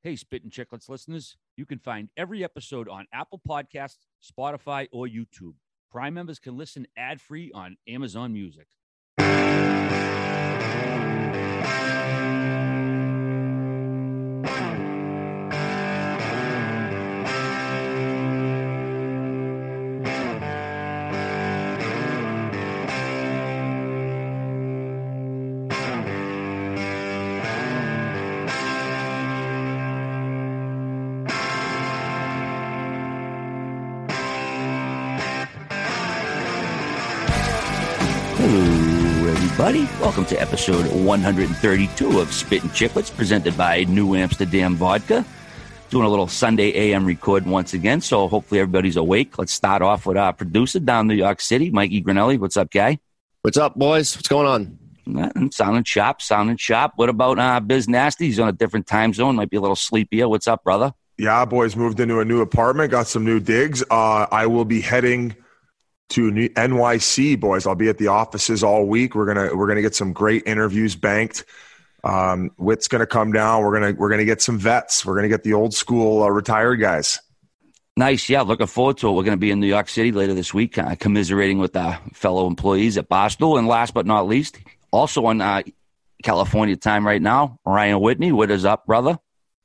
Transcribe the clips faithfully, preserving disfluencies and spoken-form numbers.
Hey, Spittin' Chicklets listeners, you can find every episode on Apple Podcasts, Spotify, or YouTube. Prime members can listen ad-free on Amazon Music. Hello, everybody. Welcome to episode one thirty-two of Spittin' Chicklets, presented by New Amsterdam Vodka. Doing a little Sunday A M record once again, so hopefully everybody's awake. Let's start off with our producer down in New York City, Mikey Grinelli. What's up, guy? What's up, boys? What's going on? Nothing. Sounding sharp, sounding sharp. What about uh, Biz Nasty? He's on a different time zone. Might be a little sleepier. What's up, brother? Yeah, boys, moved into a new apartment, got some new digs. Uh, I will be heading to N Y C, boys. I'll be at the offices all week. We're gonna we're gonna get some great interviews banked. Um, Witt's gonna come down. We're gonna we're gonna get some vets. We're gonna get the old school uh, retired guys. Nice, yeah. Looking forward to it. We're going to be in New York City later this week, uh, commiserating with our fellow employees at Barstool. And last but not least, also on uh, California time right now, Ryan Whitney. What is up, brother?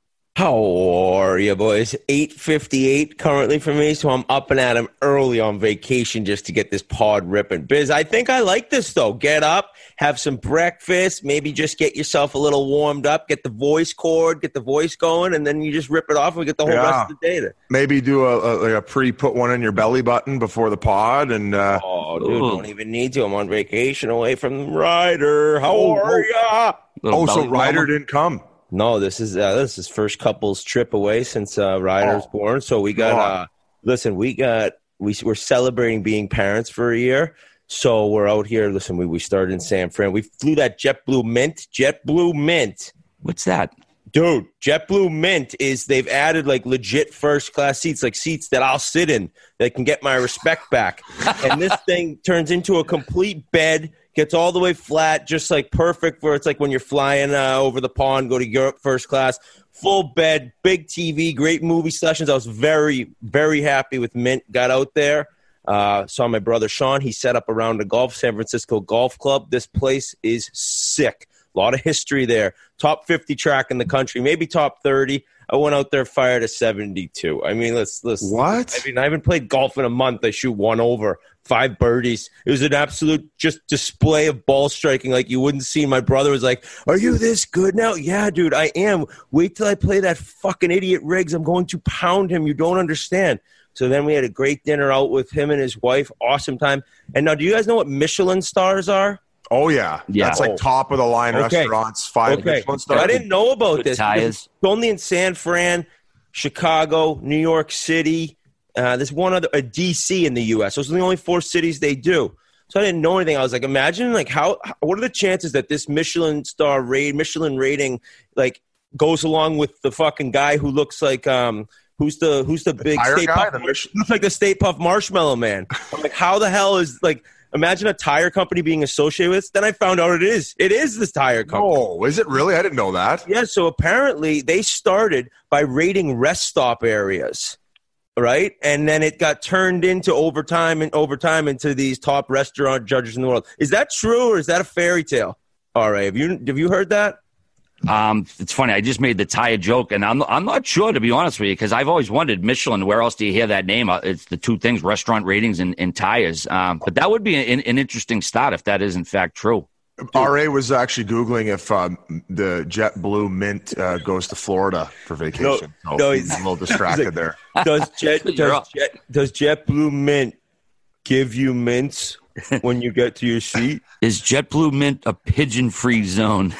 How are you, boys? eight fifty-eight currently for me, so I'm up and at 'em early on vacation just to get this pod ripping. Biz, I think I like this, though. Get up, have some breakfast, maybe just get yourself a little warmed up, get the voice cord, get the voice going, and then you just rip it off and we get the whole Yeah. rest of the day. To- Maybe do a, a, like a pre-put one in your belly button before the pod. And uh, oh, dude, Ooh. don't even need to. I'm on vacation away from Ryder. How Oh, are ya? oh, so belly Ryder warmer. didn't come. No, this is uh, this is first couple's trip away since uh, Ryder's Oh, born. So we got God. uh, listen, we got we we're celebrating being parents for a year. So we're out here. Listen, we we started in San Fran. We flew that JetBlue Mint. JetBlue Mint, What's that? dude. JetBlue Mint is they've added like legit first class seats, like seats that I'll sit in that can get my respect back. And this thing turns into a complete bed. Gets all the way flat, just like perfect for it's like when you're flying uh, over the pond, go to Europe first class, full bed, big T V, great movie sessions. I was very, very happy with Mint. Got out there, uh, saw my brother Sean. He set up a round of golf, San Francisco Golf Club. This place is sick. A lot of history there. Top fifty track in the country, maybe top thirty. I went out there, fired a seventy-two. I mean, let's let's. What? I mean, I haven't played golf in a month. I shoot one over, five birdies. It was an absolute just display of ball striking like you wouldn't see. My brother was like, "Are you this good now?" Yeah, dude, I am. Wait till I play that fucking idiot Riggs. I'm going to pound him. You don't understand. So then we had a great dinner out with him and his wife. Awesome time. And now, do you guys know what Michelin stars are? Oh yeah, Yeah. That's like top of the line Okay. restaurants. Five Okay, Michelin I stars. didn't know about Good this. tires. It's only in San Fran, Chicago, New York City. Uh, there's one other, uh, D C in the U S. Those are the only four cities they do. So I didn't know anything. I was like, imagine like how, what are the chances that this Michelin star rate, Michelin rating, like goes along with the fucking guy who looks like, um, who's the, who's the, big tire Stay guy? Puft, The Mich- looks like the Stay Puft Marshmallow Man. I'm like, how the hell is like, imagine a tire company being associated with. Then I found out it is. It is this tire company. Oh, is it really? I didn't know that. Yeah, so apparently they started by rating rest stop areas, right? And then it got turned into overtime and overtime into these top restaurant judges in the world. Is that true or is that a fairy tale? All right, have you have you heard that? Um, it's funny. I just made the tire joke, and I'm I'm not sure, to be honest with you, because I've always wondered Michelin. Where else do you hear that name? Uh, It's the two things: restaurant ratings and, and tires. Um, but that would be an, an interesting start if that is in fact true. R A was actually Googling if um, the JetBlue Mint uh, goes to Florida for vacation. No, So no, he's he's- a little distracted like- there. Does Jet You're does, up. Jet does JetBlue Mint give you mints when you get to your seat? Is JetBlue Mint a pigeon-free zone?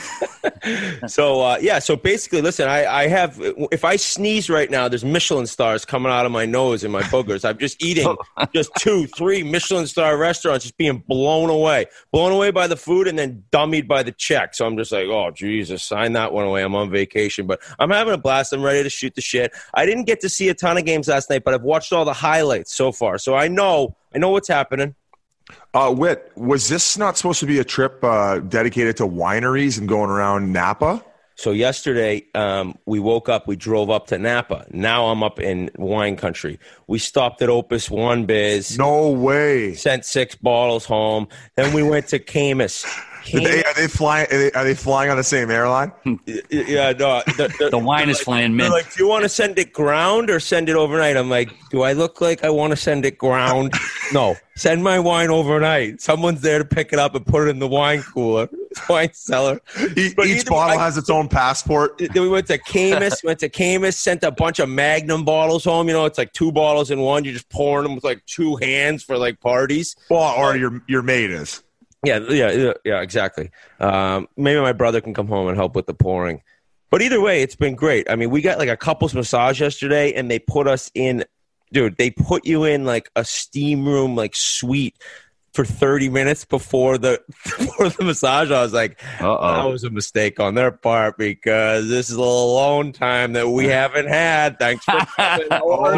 So uh, yeah, so basically, listen, I, I have if I sneeze right now, there's Michelin stars coming out of my nose and my boogers. I'm just eating just two, three Michelin star restaurants, just being blown away, blown away by the food, and then dummied by the check. So I'm just like, oh Jesus, sign that one away. I'm on vacation, but I'm having a blast. I'm ready to shoot the shit. I didn't get to see a ton of games last night, but I've watched all the highlights so far, so I know I know what's happening. Uh, Whit, was this not supposed to be a trip uh, dedicated to wineries and going around Napa? So yesterday, um, we woke up, we drove up to Napa. Now I'm up in wine country. We stopped at Opus One Biz. No way. Sent six bottles home. Then we went to Camus. Did they, are they flying? Are they, are they flying on the same airline? Yeah, no. The, the, The wine is like, flying mint. Like, do you want to send it ground or send it overnight? I'm like, do I look like I want to send it ground? No, send my wine overnight. Someone's there to pick it up and put it in the wine cooler, wine cellar. E- But each either bottle way, has its own passport. Then we went to Camus, went to Camus, sent a bunch of Magnum bottles home. You know, it's like two bottles in one. You're just pouring them with like two hands for like parties. Well, or your your mate is. Yeah, yeah, yeah, yeah, exactly. Um, maybe my brother can come home and help with the pouring. But either way, it's been great. I mean, we got like a couples massage yesterday, and they put us in, dude, they put you in like a steam room, like suite for thirty minutes before the before the massage. I was like, Uh-oh. that was a mistake on their part because this is a little alone time that we haven't had. Thanks for coming. Oh,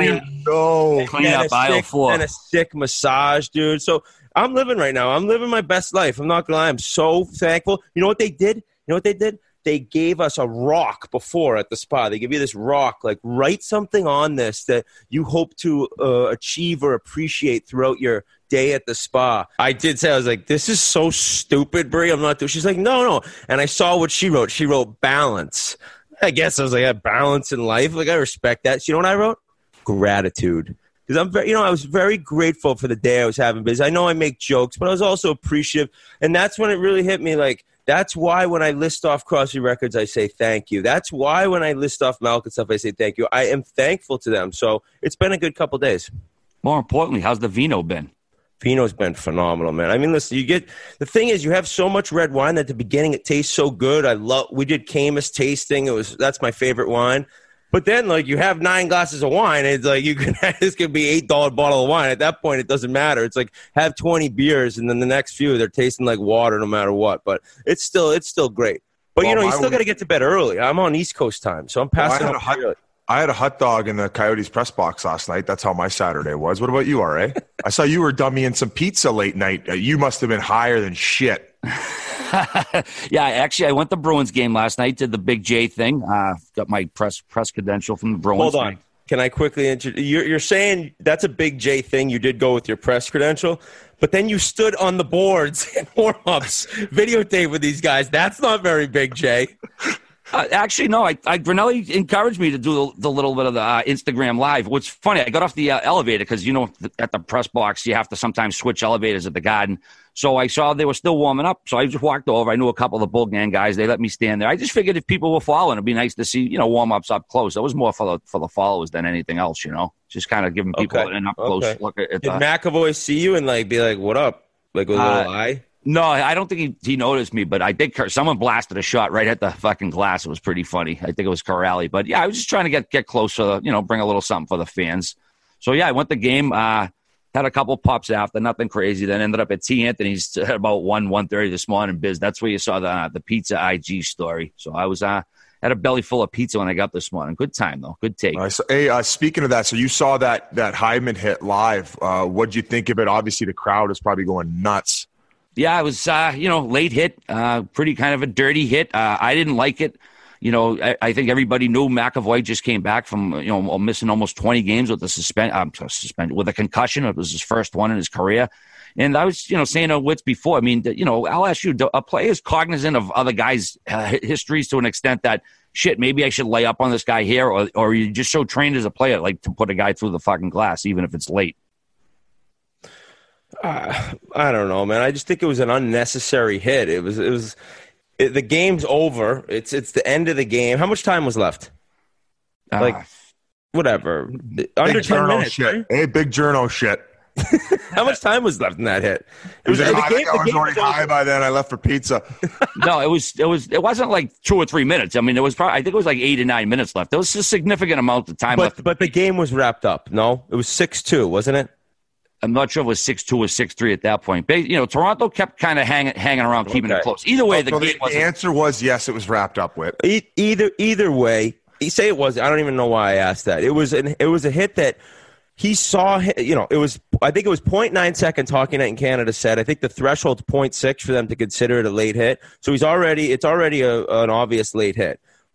no. Clean And up a aisle sick- four. And a sick massage, dude. So I'm living right now. I'm living my best life. I'm not going to lie. I'm so thankful. You know what they did? You know what they did? They gave us a rock before at the spa. They give you this rock. Like, write something on this that you hope to uh, achieve or appreciate throughout your day at the spa. I did say, I was like, this is so stupid, Brie. I'm not doing. She's like, no, no. And I saw what she wrote. She wrote balance. I guess I was like, yeah, balance in life. Like, I respect that. So you know what I wrote? Gratitude. Because I'm very, you know, I was very grateful for the day I was having busy. I know I make jokes, but I was also appreciative. And that's when it really hit me. Like, that's why when I list off Crosby Records, I say thank you. That's why when I list off Malk and stuff, I say thank you. I am thankful to them. So it's been a good couple days. More importantly, how's the vino been? Vino's been phenomenal, man. I mean, listen, you get the thing is, you have so much red wine that at the beginning it tastes so good. I love. We did Camus tasting. It was that's my favorite wine. But then, like, you have nine glasses of wine. It's like you can this could be eight dollar bottle of wine. At that point, it doesn't matter. It's like have twenty beers, and then the next few they're tasting like water, no matter what. But it's still it's still great. But Well, you know, you my still week- got to get to bed early. I'm on East Coast time, so I'm Well, I passing had a up hot- early. I had a hot dog in the Coyotes press box last night. That's how my Saturday was. What about you, R A? I saw you were dummying some pizza late night. Uh, You must have been higher than shit. Yeah, actually, I went to the Bruins game last night. Did the Big J thing. Uh, got my press press credential from the Bruins. Hold on. Can I quickly introduce? You're, you're saying that's a Big J thing. You did go with your press credential, but then you stood on the boards in warm-ups, videotape with these guys. That's not very Big J. Uh, actually, no. I, I Grinelli encouraged me to do the, the little bit of the uh, Instagram live. What's funny, I got off the uh, elevator because you know at the press box you have to sometimes switch elevators at the Garden. So I saw they were still warming up. So I just walked over. I knew a couple of the Bull Gang guys. They let me stand there. I just figured if people were following, it'd be nice to see you know warm ups up close. It was more for the for the followers than anything else. You know, just kind of giving people Okay. an up close Okay. look at. at Did the, McAvoy see you and like be like, "What up?" Like with a Uh, little eye. No, I don't think he, he noticed me, but I did. Someone blasted a shot right at the fucking glass. It was pretty funny. I think it was Corrali. But yeah, I was just trying to get get closer, you know, bring a little something for the fans. So yeah, I went the game. Uh, had a couple pops after, nothing crazy. Then ended up at T. Anthony's at about one one thirty this morning. Biz, that's where you saw the uh, the pizza I G story. So I was uh had a belly full of pizza when I got up this morning. Good time though. Good take. Uh, so, hey, uh, speaking of that, so you saw that that Hyman hit live. Uh, what'd you think of it? Obviously, the crowd is probably going nuts. Yeah, it was, uh, you know, late hit, uh, pretty kind of a dirty hit. Uh, I didn't like it. You know, I, I think everybody knew McAvoy just came back from, you know, missing almost twenty games with a suspend, um, suspend with a concussion. It was his first one in his career. And I was, you know, saying to Witz before, I mean, you know, I'll ask you, a player is cognizant of other guys' uh, histories to an extent that, shit, maybe I should lay up on this guy here, or, or are you just so trained as a player, like to put a guy through the fucking glass, even if it's late? Uh, I don't know, man. I just think it was an unnecessary hit. It was. It was. It, the game's over. It's. It's the end of the game. How much time was left? Like, Uh, whatever. Under Big ten journo minutes. shit. Right? Hey, big journo shit. How much time was left in that hit? It Was was. it, the I game- think I the was game already was over. high by then. I left for pizza. No, it was it was it wasn't like two or three minutes. I mean, it was probably I think it was like eight or nine minutes left. There was a significant amount of time left. But but the game was wrapped up. No, it was six two, wasn't it? I'm not sure if it was six two or six three at that point. Ba- You know, Toronto kept kind of hanging hanging around, keeping Okay. it close. Either way, the So game the, the wasn't. answer was yes, it was wrapped up with. E- either either way, you say it was. I don't even know why I asked that. It was an it was a hit that he saw. You know, it was. I think it was zero point nine seconds. Hockey Night in Canada said. I think the threshold's zero point six for them to consider it a late hit. So he's already. It's already a, an obvious late hit.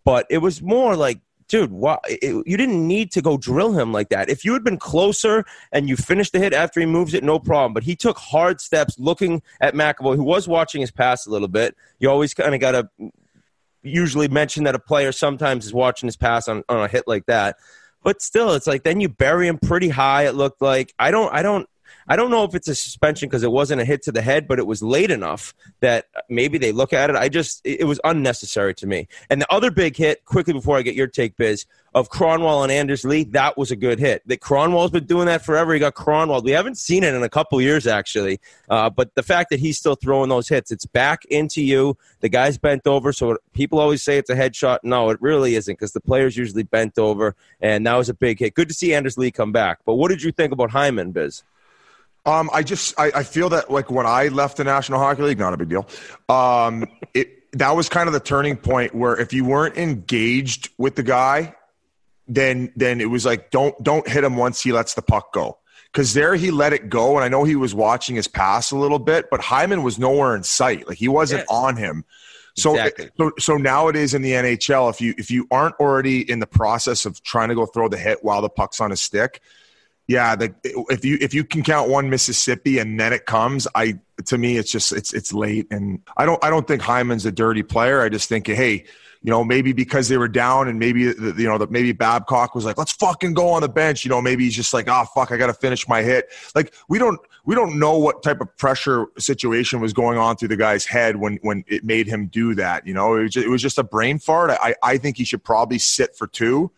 but it was more like, dude, why, it, you didn't need to go drill him like that. If you had been closer and you finished the hit after he moves it, no problem. But he took hard steps looking at McAvoy, who was watching his pass a little bit. You always kind of got to usually mention that a player sometimes is watching his pass on, on a hit like that. But still, it's like then you bury him pretty high, it looked like. I don't, I don't. I don't know if it's a suspension because it wasn't a hit to the head, but it was late enough that maybe they look at it. I just, it was unnecessary to me. And the other big hit, quickly before I get your take, Biz, of Cronwall and Anders Lee, that was a good hit. That Cronwall's been doing that forever. He got Cronwall. We haven't seen it in a couple years, actually. Uh, but the fact that he's still throwing those hits, it's back into you. The guy's bent over, so people always say it's a headshot. No, it really isn't because the player's usually bent over, and that was a big hit. Good to see Anders Lee come back. But what did you think about Hyman, Biz? Um, I just I, I feel that like when I left the National Hockey League, not a big deal. Um, it that was kind of the turning point where if you weren't engaged with the guy, then then it was like don't don't hit him once he lets the puck go. Because there he let it go, and I know he was watching his pass a little bit, but Hyman was nowhere in sight. Like he wasn't yes. on him. So, exactly. so so nowadays in the N H L, if you if you aren't already in the process of trying to go throw the hit while the puck's on his stick. Yeah, the, if you if you can count one Mississippi and then it comes, I to me it's just it's it's late, and I don't I don't think Hyman's a dirty player. I just think, hey, you know, maybe because they were down and maybe you know that maybe Babcock was like, let's fucking go on the bench. You know, maybe he's just like, oh fuck, I got to finish my hit. Like we don't we don't know what type of pressure situation was going on through the guy's head when when it made him do that. You know, it was just, it was just a brain fart. I I think he should probably sit for two.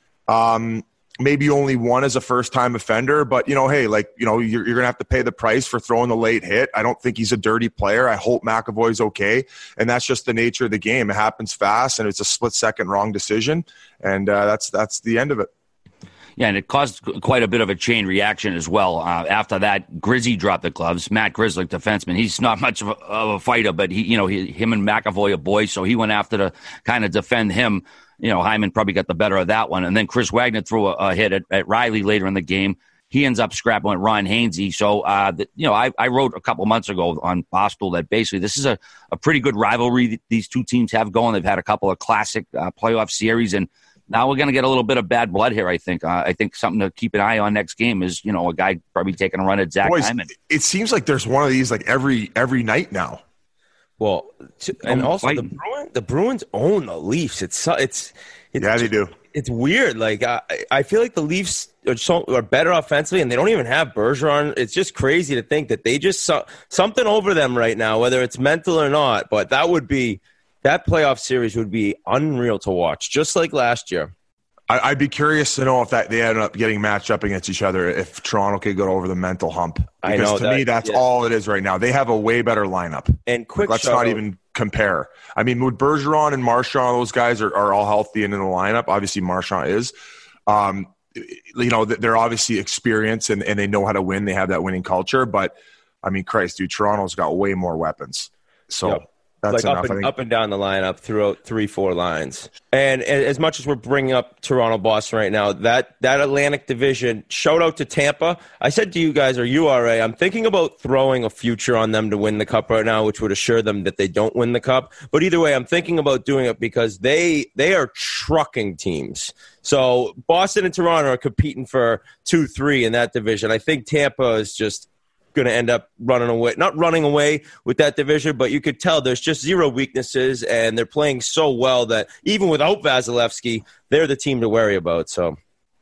Um. Maybe only one as a first-time offender, but, you know, hey, like, you know, you're, you're going to have to pay the price for throwing the late hit. I don't think he's a dirty player. I hope McAvoy's okay, and that's just the nature of the game. It happens fast, and it's a split-second wrong decision, and uh, that's that's the end of it. Yeah, and it caused quite a bit of a chain reaction as well. Uh, after that, Grizzy dropped the gloves. Matt Grzelcyk, defenseman, he's not much of a, of a fighter, but he, you know, he, him and McAvoy are boys, so he went after to kind of defend him. You know, Hyman probably got the better of that one. And then Chris Wagner threw a, a hit at, at Riley later in the game. He ends up scrapping with Ron Hainsey. So, uh, the, you know, I, I wrote a couple months ago on Barstool that basically this is a, a pretty good rivalry that these two teams have going. They've had a couple of classic uh, playoff series, and now we're going to get a little bit of bad blood here, I think. Uh, I think something to keep an eye on next game is, you know, a guy probably taking a run at Zach Boys, Hyman. It seems like there's one of these like every every night now. Well, and also the Bruins, the Bruins own the Leafs. It's it's, it's yeah, they do. It's weird. Like I, I feel like the Leafs are, so, are better offensively, and they don't even have Bergeron. It's just crazy to think that they just saw something over them right now, whether it's mental or not. But that would be that playoff series would be unreal to watch, just like last year. I'd be curious to know if that they ended up getting matched up against each other, if Toronto could go over the mental hump. Because I know to that, me, that's yeah. all it is right now. They have a way better lineup. And quick, let's not even compare. I mean, with Bergeron and Marchand, those guys are, are all healthy and in the lineup. Obviously, Marchand is. Um, you know, they're obviously experienced and, and they know how to win. They have that winning culture. But, I mean, Christ, dude, Toronto's got way more weapons. So. Yep. That's like enough, up and, up and down the lineup throughout three, four lines. And, and as much as we're bringing up Toronto, Boston right now, that, that Atlantic division, shout out to Tampa. I said to you guys, or U R A, I'm thinking about throwing a future on them to win the cup right now, which would assure them that they don't win the cup. But either way, I'm thinking about doing it because they they are trucking teams. So Boston and Toronto are competing for two, three in that division. I think Tampa is just going to end up running away, not running away with that division, but you could tell there's just zero weaknesses, and they're playing so well that even without Vasilevsky, they're the team to worry about. So,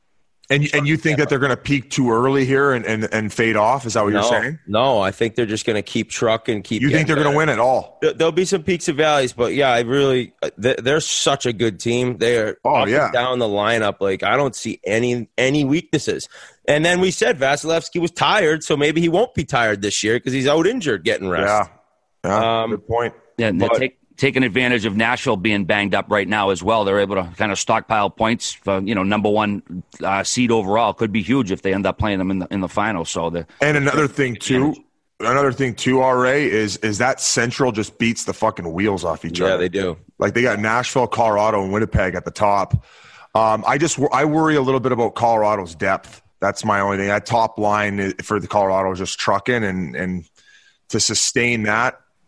and and you think that they're going to peak too early here and, and, and fade off? Is that what no, you're saying? No, I think they're just going to keep trucking, keep. You think they're going to win it all? There'll be some peaks and valleys, but yeah, I really they're such a good team. They are oh, up yeah. and down the lineup. Like I don't see any any weaknesses. And then we said Vasilevsky was tired, so maybe he won't be tired this year because he's out injured getting rest. Yeah, yeah um, good point. Yeah, and they're take, taking advantage of Nashville being banged up right now as well. They're able to kind of stockpile points for, you know, number one uh, seed overall. Could be huge if they end up playing them in the in the final. So the and another thing too, another thing too, R A is is that Central just beats the fucking wheels off each yeah, other. Yeah, they do. Like they got Nashville, Colorado, and Winnipeg at the top. Um, I just I worry a little bit about Colorado's depth. That's my only thing. That top line for the Colorado is just trucking, and and to sustain that,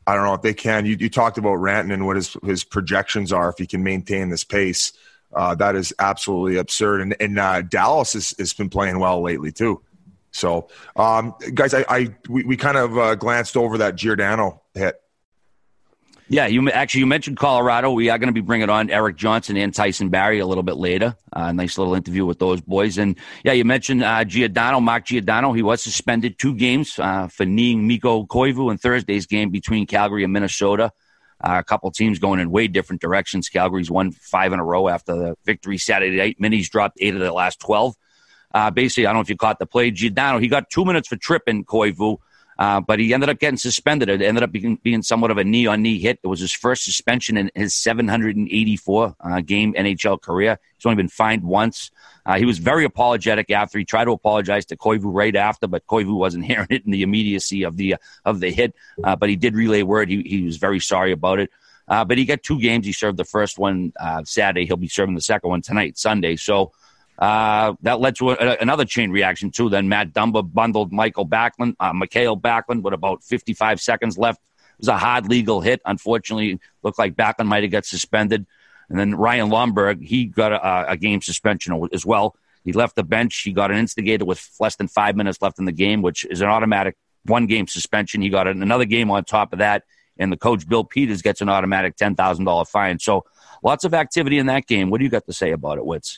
I don't know if they can. You, you talked about Rantanen and what his, his projections are if he can maintain this pace. Uh, that is absolutely absurd. And, and uh, Dallas has, has been playing well lately too. So, um, guys, I, I we, we kind of uh, glanced over that Giordano hit. Yeah, you actually you mentioned Colorado. We are going to be bringing on Eric Johnson and Tyson Barrie a little bit later. A uh, nice little interview with those boys. And yeah, you mentioned uh, Giordano, Mark Giordano. He was suspended two games uh, for kneeing Mikko Koivu in Thursday's game between Calgary and Minnesota. Uh, a couple teams going in way different directions. Calgary's won five in a row after the victory Saturday night. Minis dropped eight of the last twelve. Uh, basically, I don't know if you caught the play. Giordano, he got two minutes for tripping Koivu. Uh, but he ended up getting suspended. It ended up being, being somewhat of a knee-on-knee hit. It was his first suspension in his seven hundred eighty-four uh, game N H L career. He's only been fined once. Uh, he was very apologetic after. He tried to apologize to Koivu right after, but Koivu wasn't hearing it in the immediacy of the uh, of the hit. Uh, but he did relay word. He, he was very sorry about it. Uh, but he got two games. He served the first one uh, Saturday. He'll be serving the second one tonight, Sunday. So Uh, that led to a, another chain reaction, too. Then Matt Dumba bundled Michael Backlund, uh, Mikhail Backlund with about fifty-five seconds left. It was a hard legal hit. Unfortunately, looked like Backlund might have got suspended. And then Ryan Lomberg, he got a, a game suspension as well. He left the bench. He got an instigator with less than five minutes left in the game, which is an automatic one-game suspension. He got another game on top of that. And the coach, Bill Peters, gets an automatic ten thousand dollars fine. So lots of activity in that game. What do you got to say about it, Witz?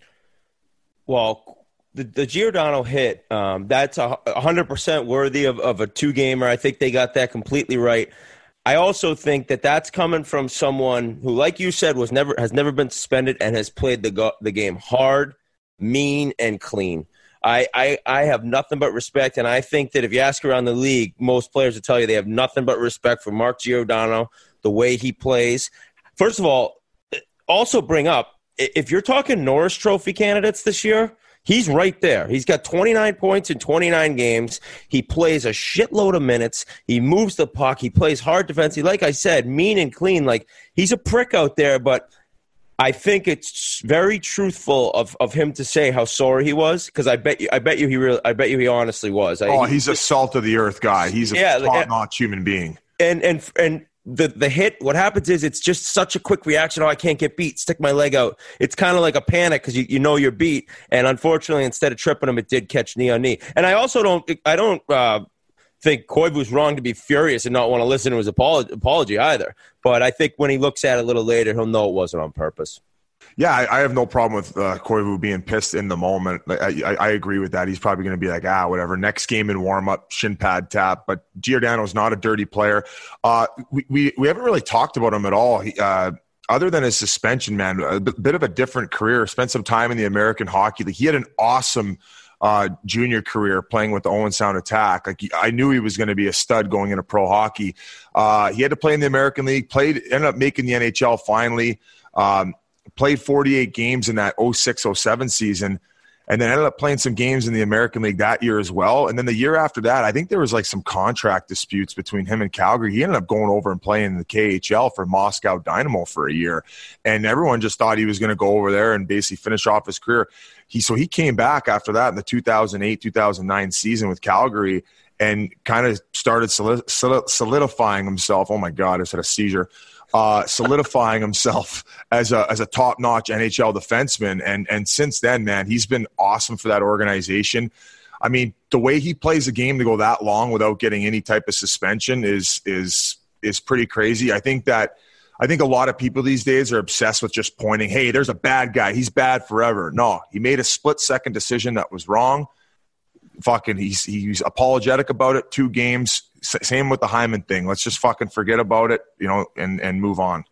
Well, the, the Giordano hit, um, that's a one hundred percent worthy of, of a two-gamer. I think they got that completely right. I also think that that's coming from someone who, like you said, was never has never been suspended and has played the go- the game hard, mean, and clean. I, I, I have nothing but respect, and I think that if you ask around the league, most players will tell you they have nothing but respect for Mark Giordano, the way he plays. First of all, also bring up, if you're talking Norris Trophy candidates this year, he's right there. He's got twenty-nine points in twenty-nine games. He plays a shitload of minutes. He moves the puck. He plays hard defense. He, like I said, mean and clean. Like, he's a prick out there, but I think it's very truthful of, of him to say how sorry he was, because I bet you, I bet you he really, I bet you he honestly was. Oh, I, he's he, a salt of the earth guy. He's a yeah, top-notch human being. And and and. The the hit, what happens is it's just such a quick reaction. Oh, I can't get beat. Stick my leg out. It's kind of like a panic because you, you know you're beat. And unfortunately, instead of tripping him, it did catch knee on knee. And I also don't I don't uh, think Koivu was wrong to be furious and not want to listen to his apology, apology either. But I think when he looks at it a little later, he'll know it wasn't on purpose. Yeah, I, I have no problem with uh, Koivu being pissed in the moment. I, I, I agree with that. He's probably going to be like, ah, whatever. Next game in warm-up, shin pad tap. But Giordano's not a dirty player. Uh, we, we we haven't really talked about him at all. He, uh, other than his suspension, man, a bit of a different career. Spent some time in the American Hockey League. He had an awesome uh, junior career playing with the Owen Sound Attack. Like I knew he was going to be a stud going into pro hockey. Uh, he had to play in the American League. Played, ended up making the N H L finally. Um, Played forty-eight games in that oh six oh seven season, and then ended up playing some games in the American League that year as well. And then the year after that, I think there was like some contract disputes between him and Calgary. He ended up going over and playing in the K H L for Moscow Dynamo for a year. And everyone just thought he was going to go over there and basically finish off his career. He So he came back after that in the two thousand eight two thousand nine season with Calgary and kind of started solidifying himself. Oh, my God, I just had a seizure. Uh, solidifying himself as a as a top-notch N H L defenseman. And and since then, man, he's been awesome for that organization. I mean, the way he plays a game to go that long without getting any type of suspension is is is pretty crazy. I think that I think a lot of people these days are obsessed with just pointing, hey, there's a bad guy. He's bad forever. No, he made a split-second decision that was wrong. Fucking, he's he's apologetic about it. Two games. Same with the Hyman thing. Let's just fucking forget about it, you know, and, and move on.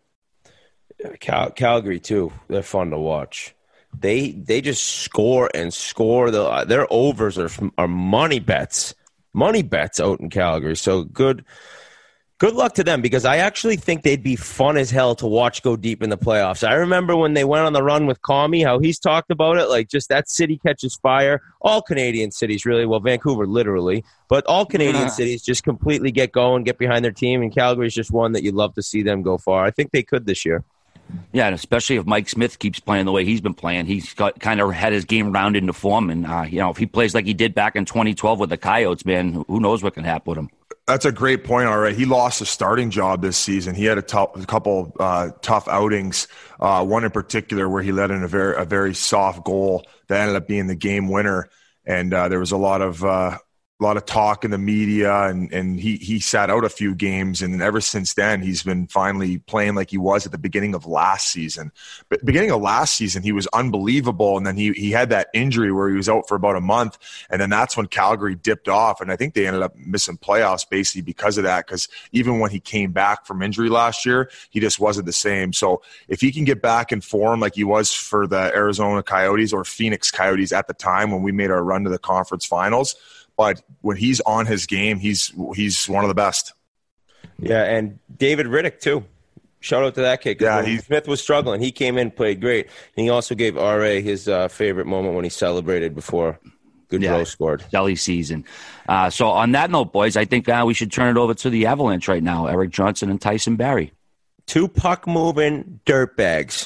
Cal- Calgary too. They're fun to watch. They they just score and score. The their overs are are money bets, money bets out in Calgary. So good. Good luck to them, because I actually think they'd be fun as hell to watch go deep in the playoffs. I remember when they went on the run with Commie, how he's talked about it, like just that city catches fire. All Canadian cities, really. Well, Vancouver, literally. But all Canadian yeah. cities just completely get going, get behind their team, and Calgary's just one that you'd love to see them go far. I think they could this year. Yeah, and especially if Mike Smith keeps playing the way he's been playing. He's got kind of had his game rounded into form. And, uh, you know, if he plays like he did back in twenty twelve with the Coyotes, man, who knows what can happen with him. That's a great point. All right, he lost a starting job this season. He had a, tough, a couple uh, tough outings. Uh, one in particular where he let in a very a very soft goal that ended up being the game winner. And uh, there was a lot of uh, a lot of talk in the media, and and he he sat out a few games. And ever since then, he's been finally playing like he was at the beginning of last season. But beginning of last season, he was unbelievable, and then he he had that injury where he was out for about a month, and then that's when Calgary dipped off, and I think they ended up missing playoffs basically because of that. Because even when he came back from injury last year, he just wasn't the same. So if he can get back in form like he was for the Arizona Coyotes or Phoenix Coyotes at the time when we made our run to the conference finals. But when he's on his game, he's he's one of the best. Yeah, and David Riddick, too. Shout out to that kid. Yeah, when Smith was struggling. He came in, played great. And he also gave R A his uh, favorite moment when he celebrated before Goodrow yeah, scored. Jelly season. Uh, so on that note, boys, I think uh, we should turn it over to the Avalanche right now. Erik Johnson and Tyson Barrie. Two puck-moving dirtbags.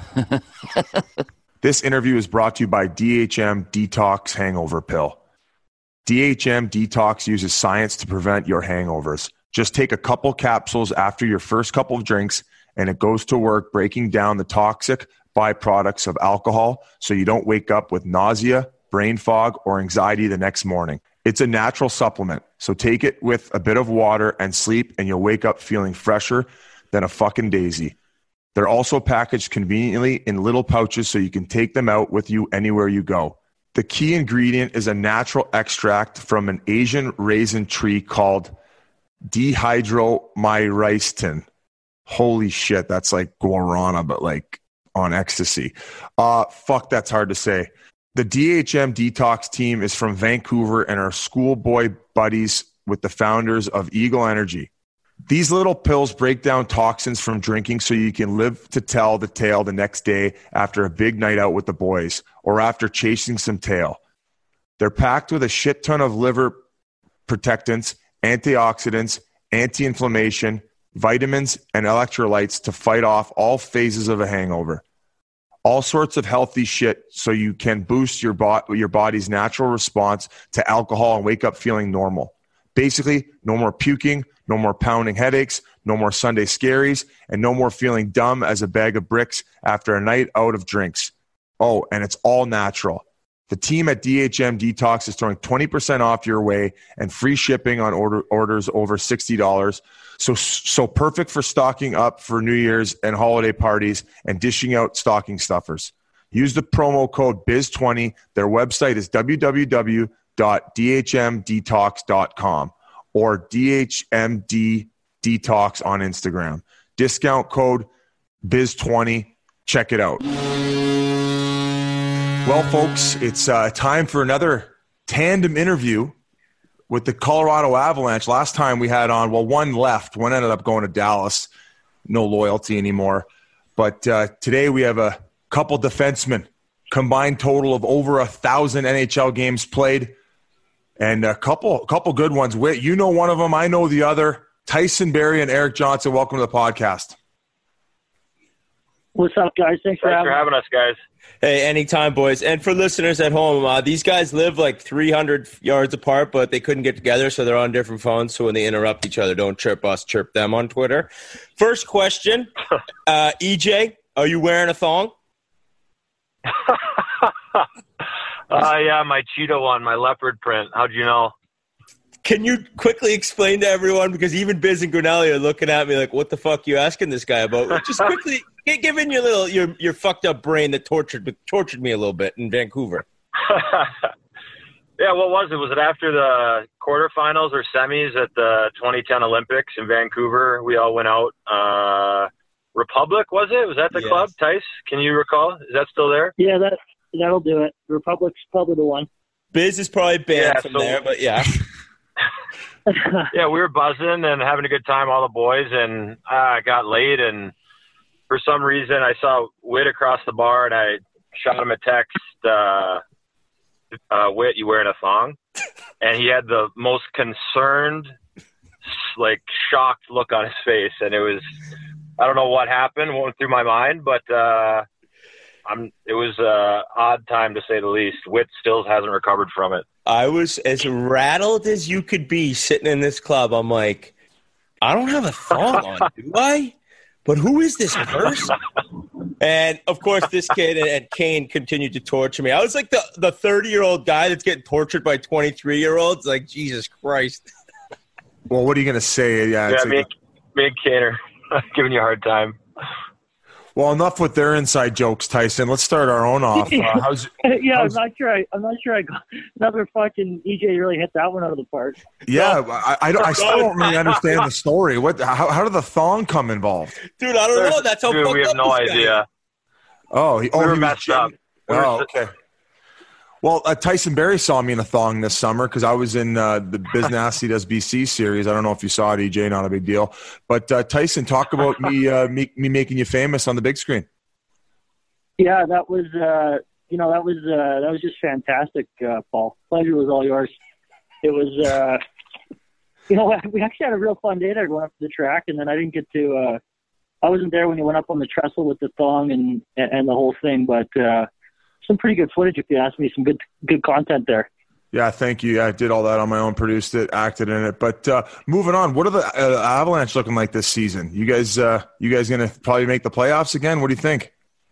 This interview is brought to you by D H M Detox Hangover Pill. D H M Detox uses science to prevent your hangovers. Just take a couple capsules after your first couple of drinks, and it goes to work breaking down the toxic byproducts of alcohol so you don't wake up with nausea, brain fog, or anxiety the next morning. It's a natural supplement, so take it with a bit of water and sleep, and you'll wake up feeling fresher than a fucking daisy. They're also packaged conveniently in little pouches so you can take them out with you anywhere you go. The key ingredient is a natural extract from an Asian raisin tree called dihydromyristin. Holy shit, that's like guarana, but like on ecstasy. Uh, fuck, that's hard to say. The D H M Detox team is from Vancouver and are schoolboy buddies with the founders of Eagle Energy. These little pills break down toxins from drinking so you can live to tell the tale the next day after a big night out with the boys or after chasing some tail. They're packed with a shit ton of liver protectants, antioxidants, anti-inflammation, vitamins, and electrolytes to fight off all phases of a hangover. All sorts of healthy shit so you can boost your, bo- your body's natural response to alcohol and wake up feeling normal. Basically, no more puking, no more pounding headaches, no more Sunday scaries, and no more feeling dumb as a bag of bricks after a night out of drinks. Oh, and it's all natural. The team at D H M Detox is throwing twenty percent off your way and free shipping on order, orders over sixty dollars. So, so perfect for stocking up for New Year's and holiday parties and dishing out stocking stuffers. Use the promo code B I Z twenty. Their website is w w w dot d h m detox dot com or D H M D Detox on Instagram. Discount code B I Z twenty. Check it out. Well, folks, it's uh, time for another tandem interview with the Colorado Avalanche. Last time we had on, well, one left. One ended up going to Dallas. No loyalty anymore. But uh, today we have a couple defensemen. Combined total of over a thousand N H L games played. And a couple couple good ones. You know one of them. I know the other. Tyson Barrie and Erik Johnson, welcome to the podcast. What's up, guys? Thanks, for, Thanks having, for having us, guys. Hey, anytime, boys. And for listeners at home, uh, these guys live like three hundred yards apart, but they couldn't get together, so they're on different phones. So when they interrupt each other, don't chirp us, chirp them on Twitter. First question, uh, E J, are you wearing a thong? uh, yeah, my cheetah one, my leopard print. How'd you know? Can you quickly explain to everyone, because even Biz and Grinelli are looking at me like, what the fuck are you asking this guy about? Just quickly give in your little, your your fucked up brain that tortured tortured me a little bit in Vancouver. Yeah, what was it? Was it after the quarterfinals or semis at the twenty ten Olympics in Vancouver? We all went out. Uh, Republic, was it? Was that the yes. club, Tice? Can you recall? Is that still there? Yeah, that, that'll do it. Republic's probably the one. Biz is probably banned Yeah, from so- there, but yeah. Yeah, we were buzzing and having a good time, all the boys, and I uh, got late, and for some reason I saw Whit across the bar, and I shot him a text, uh, uh, Whit, you wearing a thong? And he had the most concerned, like, shocked look on his face, and it was, I don't know what happened, what went through my mind, but uh, I'm. It was a odd time to say the least. Witt still hasn't recovered from it. I was as rattled as you could be sitting in this club. I'm like, I don't have a thong on, do I? But who is this person? And, of course, this kid and Kane continued to torture me. I was like the the thirty-year-old guy that's getting tortured by twenty-three-year-olds. Like, Jesus Christ. Well, what are you going to say? Yeah, Yeah, it's me, like, me and Kane are giving you a hard time. well, enough with their inside jokes, Tyson. Let's start our own off. Uh, how's yeah, how's, I'm not sure. I, I'm not sure. I got another fucking E J really hit that one out of the park. yeah, I, I, don't, I still don't really understand the story. What? How, how did the thong come involved? Dude, I don't know. That's how Dude, fucked we have up no this guy is. idea. Oh, he, oh, We were he was messed up. We were Oh, s- okay. Well, uh, Tyson Berry saw me in a thong this summer because I was in uh, the Biz Nasty Does B C series. I don't know if you saw it, E J. Not a big deal. But uh, Tyson, talk about me, uh, me, me making you famous on the big screen. Yeah, that was. Uh, you know, that was uh, that was just fantastic, uh, Paul. Pleasure was all yours. It was. Uh, you know, we actually had a real fun day there going up to the track, and then I didn't get to. Uh, I wasn't there when you went up on the trestle with the thong and and the whole thing, but. Uh, Some pretty good footage, if you ask me. Some good, good content there. Yeah, thank you. I did all that on my own, produced it, acted in it. But uh, moving on, what are the uh, Avalanche looking like this season? You guys, uh, you guys going to probably make the playoffs again? What do you think?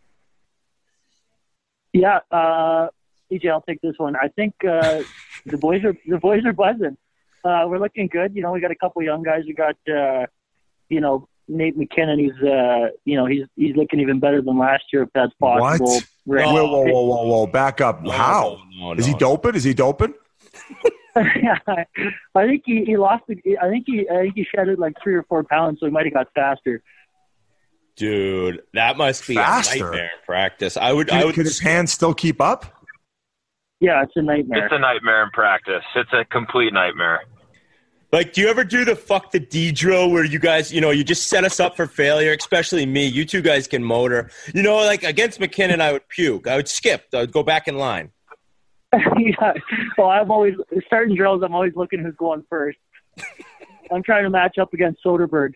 Yeah, uh, E J, I'll take this one. I think uh, the boys are the boys are buzzing. Uh, we're looking good. You know, we got a couple young guys. We got, uh, you know, Nate McKinnon. He's, uh, you know, he's he's looking even better than last year, if that's possible. What? Right. Whoa, whoa, whoa, whoa, whoa! Back up. No, How? no, no, Is he no. doping? Is he doping? Yeah, I think he, he lost. I think he I think he shedded like three or four pounds, so he might have got faster. Dude, that must be Faster. a nightmare in practice. I would, I Could, would. could his hands still keep up? Yeah, it's a nightmare. It's a nightmare in practice. It's a complete nightmare. Like, do you ever do the fuck the D drill where you guys, you know, you just set us up for failure, especially me. You two guys can motor. You know, like against McKinnon, I would puke. I would skip. I would go back in line. Yeah. Well, I'm always starting drills. I'm always looking who's going first. I'm trying to match up against Soderbergh.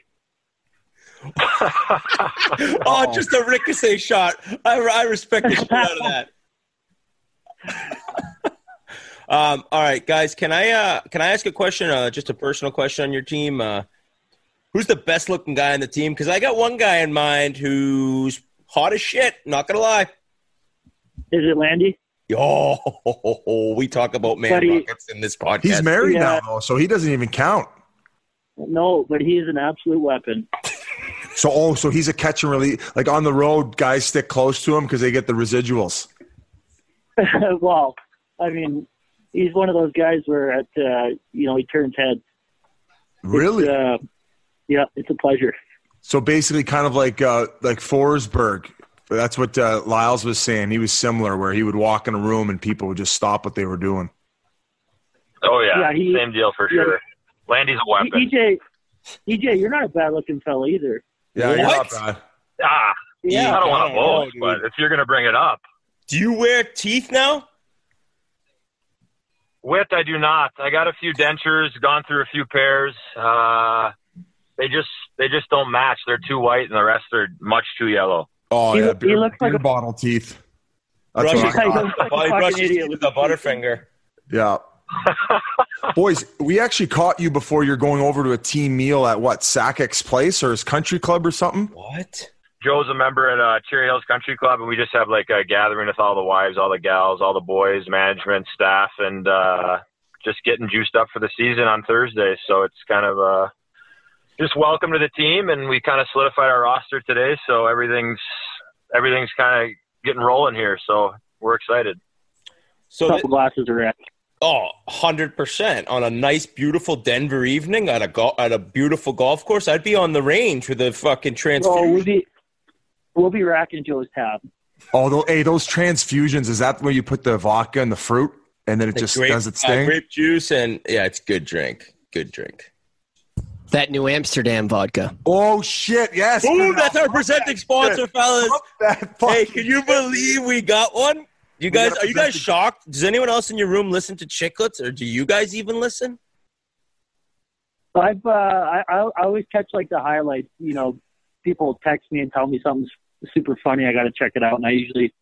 Oh, just a ricochet shot. I, I respect the shit out of that. um, all right, guys, can I uh, can I ask a question? Uh, just a personal question on your team. Uh, who's the best looking guy on the team? Because I got one guy in mind who's hot as shit. Not gonna lie. Is it Landy? Oh, we talk about man Buddy, buckets in this podcast. He's married Yeah. now, though, so he doesn't even count. No, but he is an absolute weapon. So, oh, so he's a catch and release. Like on the road, guys stick close to him because they get the residuals. Well, I mean, he's one of those guys where at uh, you know he turns heads. Really? It's, uh, yeah, it's a pleasure. So basically, kind of like uh, like Forsberg. That's what uh, Lyles was saying. He was similar, where he would walk in a room and people would just stop what they were doing. Oh, yeah. Yeah, he- Same deal for yeah. sure. Landy's a weapon. E J, E J, you're not a bad looking fella either. Yeah, you're What? not bad. Ah, Yeah, I don't want I to don't know, boast, dude. but if you're going to bring it up. Do you wear teeth now? Wit, I do not. I got a few dentures, gone through a few pairs. Uh, they just they just don't match. They're too white, and the rest are much too yellow. Oh He- yeah, he beer, looks like beer a- bottle teeth. That's Brush what his I He got. looks like a Body fucking brushes idiot with with a butterfinger. Yeah. Boys, we actually caught you before you're going over to a team meal at what, Sackix Place or his country club or something? What? Joe's a member at uh, Cherry Hills Country Club, and we just have like a gathering with all the wives, all the gals, all the boys, management, staff, and uh, just getting juiced up for the season on Thursday. So it's kind of uh, just welcome to the team, and we kind of solidified our roster today. So everything's everything's kind of getting rolling here. So we're excited. So, couple th- glasses of red. oh, one hundred percent. On a nice, beautiful Denver evening at a go- at a beautiful golf course, I'd be on the range with a fucking Oh, transfusion. we'll be we'll be racking Joe's tab. Oh, those, hey, those transfusions, is that where you put the vodka and the fruit and then it The just grape- does its uh, thing? grape juice, and yeah, it's good drink. Good drink. That New Amsterdam vodka. Oh, shit, yes. Ooh, that's our presenting sponsor, fellas. That Hey, fucking- can you believe we got one? You guys, got a are you guys presenting- shocked? Does anyone else in your room listen to Chicklets, or do you guys even listen? I've uh, I I I always catch like the highlights. You know, people text me and tell me something's super funny. I got to check it out, and I usually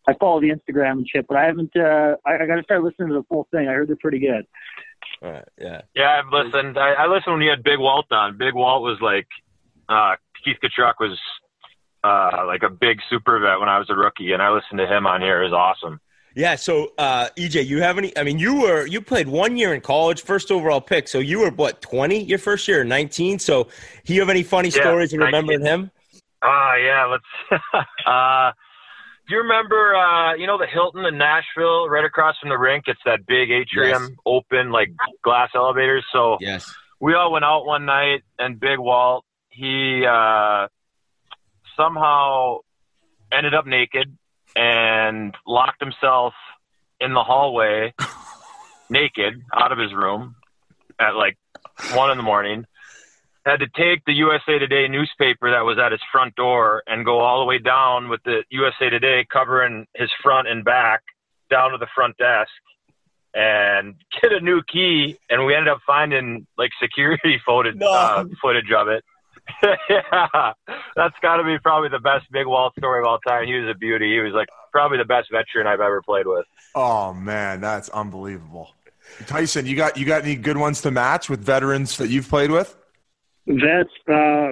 I follow the Instagram and shit, but I haven't. Uh, I, I got to start listening to the full thing. I heard they're pretty good. All right, yeah. Yeah, I've listened. I, I listened when you had Big Walt on. Big Walt was like, uh, Keith Kachuk was uh, like a big super vet when I was a rookie, and I listened to him on here. It was awesome. Yeah, so uh, E J, you have any? I mean, you were you played one year in college, first overall pick. So you were what, twenty your first year, or nineteen? So, do you have any funny Yeah, stories in remembering him? Ah, uh, yeah. Let's. uh, do you remember? Uh, you know the Hilton in Nashville, right across from the rink? It's that big atrium, Yes. open like glass elevators. So Yes. we all went out one night, and Big Walt, he uh, somehow ended up naked and locked himself in the hallway naked out of his room at like one in the morning. Had to take the U S A Today newspaper that was at his front door and go all the way down with the U S A Today covering his front and back down to the front desk and get a new key. And we ended up finding like security footage, No. uh, footage of it. Yeah, that's got to be probably the best Big Walt story of all time. He was a beauty. He was like probably the best veteran I've ever played with. Oh man, that's unbelievable. Tyson, you got you got any good ones to match with veterans that you've played with? Vets. Uh,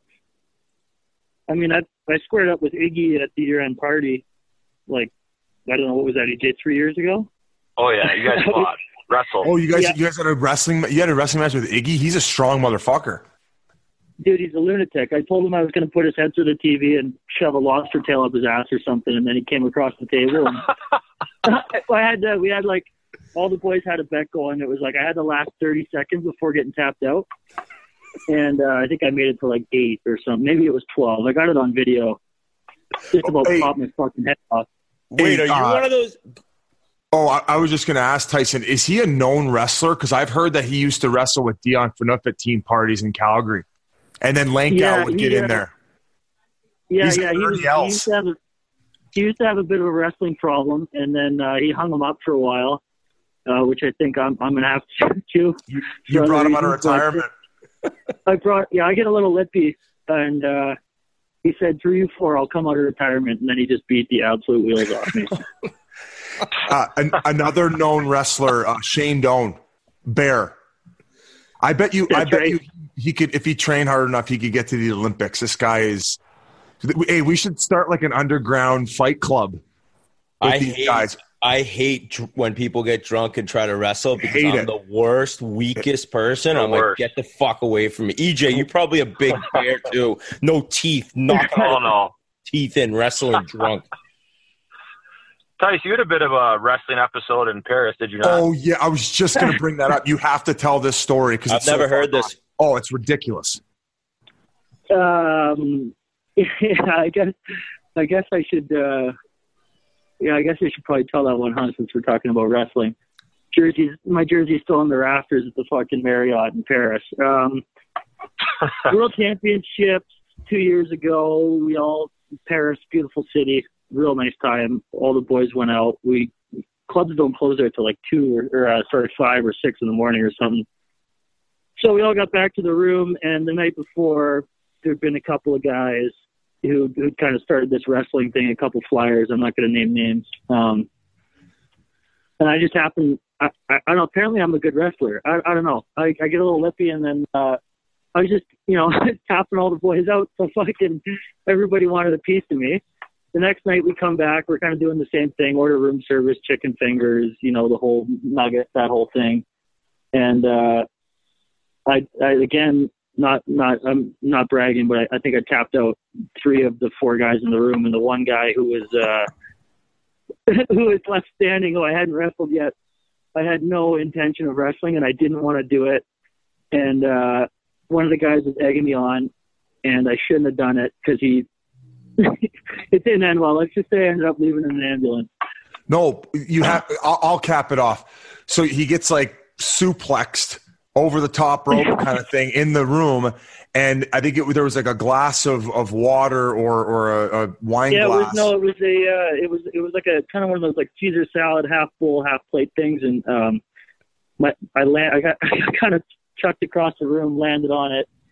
I mean, I I squared up with Iggy at the year-end party. Like, I don't know, what was that? E J three years ago. Oh yeah, you guys fought, wrestled. Oh, you guys Yeah. you guys had a wrestling you had a wrestling match with Iggy? He's a strong motherfucker. Dude, he's a lunatic. I told him I was going to put his head through the T V and shove a lobster tail up his ass or something, and then he came across the table. And I had to, we had like all the boys had a bet going. It was like I had the last thirty seconds before getting tapped out, and uh, I think I made it to like eight or something. Maybe it was twelve. I got it on video. Just about Hey. popped my fucking head off. Wait, are you uh, one of those? Oh, I, I was just going to ask Tyson, is he a known wrestler? Because I've heard that he used to wrestle with Dion Phaneuf at team parties in Calgary. And then Lankow Yeah, would he, get in uh, there. Yeah, He's yeah. He, was, thirty he else. used to have a he used to have a bit of a wrestling problem, and then uh, he hung him up for a while, uh, which I think I'm I'm gonna have to do. You, you for brought other him out of reasons, but retirement. I brought yeah. I get a little lippy, and uh, he said three or four, I'll come out of retirement, and then he just beat the absolute wheels off me. Uh, an, another known wrestler, uh, Shane Doan, Bear. I bet you. I That's bet right. you. He could, if he trained hard enough, he could get to the Olympics. This guy is. Hey, we should start like an underground fight club with I these hate, guys. I hate dr- when people get drunk and try to wrestle because Hate I'm it. the worst, weakest person. The I'm like, worst. get the fuck away from me. E J, you're probably a big bear too. No teeth, knocking Oh no. teeth in, wrestling drunk. Tice, you had a bit of a wrestling episode in Paris, did you not? Oh yeah, I was just going to bring that up. You have to tell this story because I've never heard this. Oh, it's ridiculous. Um, yeah, I guess I guess I should. Uh, yeah, I guess I should probably tell that one, huh? Since we're talking about wrestling, jerseys. My jersey's still in the rafters at the fucking Marriott in Paris. Um, World Championships two years ago. We all Paris, beautiful city, real nice time. All the boys went out. We clubs don't close there till like two or, or uh, sorry five or six in the morning or something. So we all got back to the room, and the night before, there'd been a couple of guys who who kind of started this wrestling thing, a couple flyers. I'm not going to name names. Um, and I just happened, I, I, I don't know, apparently I'm a good wrestler. I, I don't know. I, I get a little lippy, and then uh, I was just, you know, tapping all the boys out, so fucking everybody wanted a piece of me. The next night we come back, we're kind of doing the same thing, order room service, chicken fingers, you know, the whole nugget, that whole thing. And uh, I, I, again, not, not, I'm not bragging, but I, I think I tapped out three of the four guys in the room, and the one guy who was, uh, who was left standing, who I hadn't wrestled yet, I had no intention of wrestling, and I didn't want to do it. And uh, one of the guys was egging me on, and I shouldn't have done it because he, it didn't end well. Let's just say I ended up leaving in an ambulance. No, you have. I'll, I'll cap it off. So he gets like suplexed over the top rope kind of thing in the room, and I think it, there was like a glass of, of water or or a, a wine Yeah, glass. it was no, it was a, uh, it was it was like a kind of one of those like Caesar salad, half bowl, half plate things, and um, my I land I got I kind of chucked across the room, landed on it,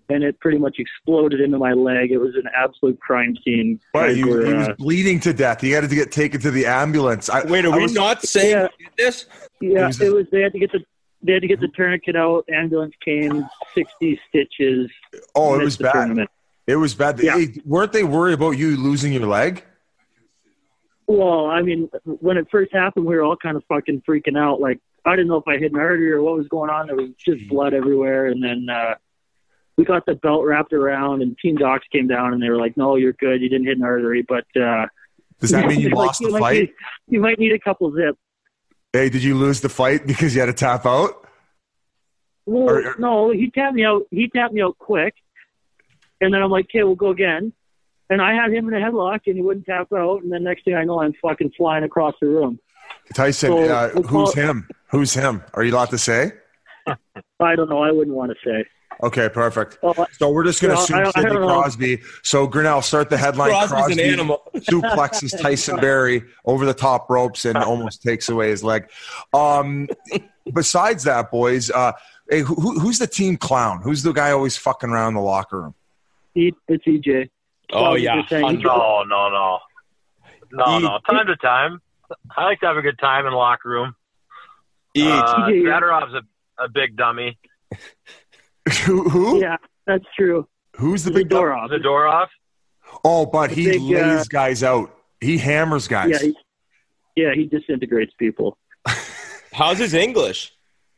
and it pretty much exploded into my leg. It was an absolute crime scene. But he, were, he was uh, bleeding to death. He had to get taken to the ambulance. I, Wait, are I we was, not saying Yeah. this? Yeah, It it was was, a- They had to get the they had to get the tourniquet out. Ambulance came, sixty stitches. Oh, it missed was the bad. tournament. It was bad. Yeah. Hey, weren't they worried about you losing your leg? Well, I mean, when it first happened, we were all kind of fucking freaking out. Like, I didn't know if I hit an artery or what was going on. There was just blood everywhere. And then uh, we got the belt wrapped around, and team docs came down, and they were like, no, you're good. You didn't hit an artery. But uh, Does that mean you they're like, lost the might fight? need- you might need a couple zips. Hey, did you lose the fight because you had to tap out? Well, Or- or- no, he tapped me out. He tapped me out quick. And then I'm like, okay, we'll go again. And I had him in a headlock, and he wouldn't tap out. And then next thing I know, I'm fucking flying across the room. Tyson, So, uh, we'll call- who's him? Who's him? Are you allowed to say? I don't know. I wouldn't want to say. Okay, perfect. Oh, I- So we're just going to No, assume I- I Sidney don't know. Crosby. So Grinnell, start the headline. Crosby's an animal. suplexes Tyson Berry over the top ropes and almost takes away his leg. Um, besides that, boys, uh, hey, who, who's the team clown? Who's the guy always fucking around the locker room? E- it's E J. Oh, yeah. Saying, he- No, no, no, no, E- no. Time to time, I like to have a good time in the locker room. Each. Uh, T J, you're- Sadarov's a, a big dummy. who? who? Yeah, that's true. Who's the big? Zadorov. Zadorov. Oh, but he big, uh, lays guys out. He hammers guys. Yeah, he, yeah, he disintegrates people. How's his English?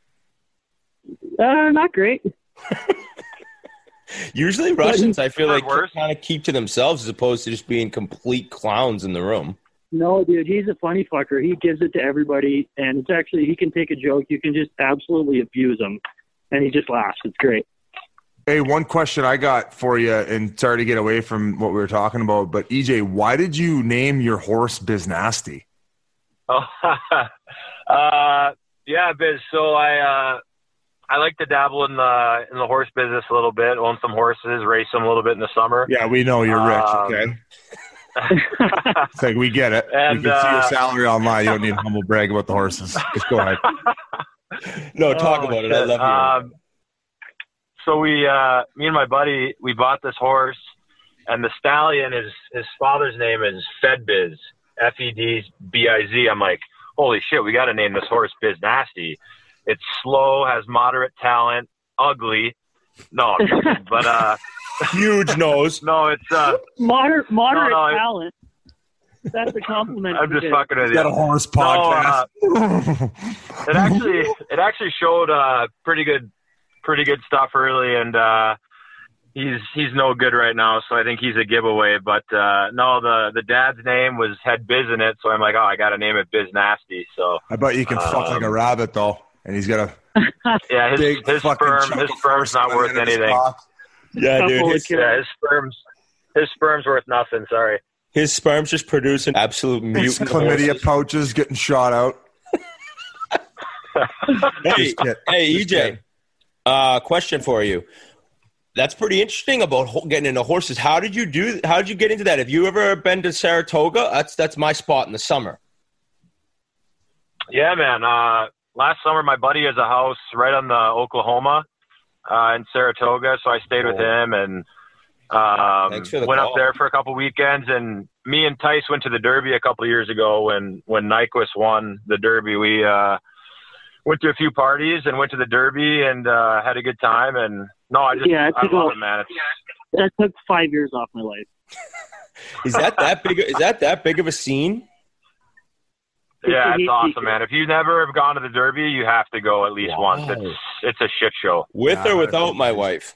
Uh, not great. Usually Russians, I feel like, Worse. kind of keep to themselves as opposed to just being complete clowns in the room. No, dude, he's a funny fucker. He gives it to everybody, and it's actually, he can take a joke. You can just absolutely abuse him, and he just laughs. It's great. Hey, one question I got for you, and sorry to get away from what we were talking about, but E J, why did you name your horse Biz Nasty? Oh, uh, yeah, Biz. So I, uh, I like to dabble in the in the horse business a little bit. Own some horses, race them a little bit in the summer. Yeah, we know you're rich. Um, Okay, it's like we get it. And, we can see your uh, salary online. You don't need to humble brag about the horses. Just go ahead. No, talk Oh, about it. I shit. love you. Um, so we, uh, me and my buddy, we bought this horse, and the stallion is his father's name is Fedbiz, F E D B I Z. I'm like, holy shit, we got to name this horse Biz Nasty. It's slow, has moderate talent, ugly. No, I'm just kidding. But uh, Huge nose. no, it's uh, Moder- moderate No, no, I- talent. That's a compliment. I'm to just Biz. fucking with Got a you. horse No, podcast. uh, it actually it actually showed uh pretty good pretty good stuff early, and uh he's he's no good right now, so I think he's a giveaway. But uh no, the the dad's name was had Biz in it, so I'm like, oh, I gotta name it Biz Nasty. So I bet you can fuck like a Um, rabbit though, and he's got a yeah, his big his fucking sperm chunk his of sperm's force not on worth the end of his anything. cock. Yeah, dude. Couple His, of Yeah, his sperm's his sperm's worth nothing. Sorry. his sperm's just producing absolute His mutant chlamydia horses. pouches getting shot out. Hey, Just kid- hey, E just J. kidding. Uh, question for you. That's pretty interesting about ho- getting into horses. How did you do? How did you get into that? Have you ever been to Saratoga? That's that's my spot in the summer. Yeah, man. Uh, last summer, my buddy has a house right on the Oklahoma uh, in Saratoga, so I stayed with him and um, Thanks for the went call. up there for a couple weekends. And me and Tice went to the Derby a couple of years ago when when Nyquist won the Derby. We uh, went to a few parties and went to the Derby and uh, had a good time. And no, I just Yeah, it I took love a- it, man. It's, That took five years off my life. Is that that big? Is that that big of a scene? yeah, He- it's awesome, man. If you never have gone to the Derby, you have to go at least Wow. once. It's it's a shit show. With Yeah, or without my wife?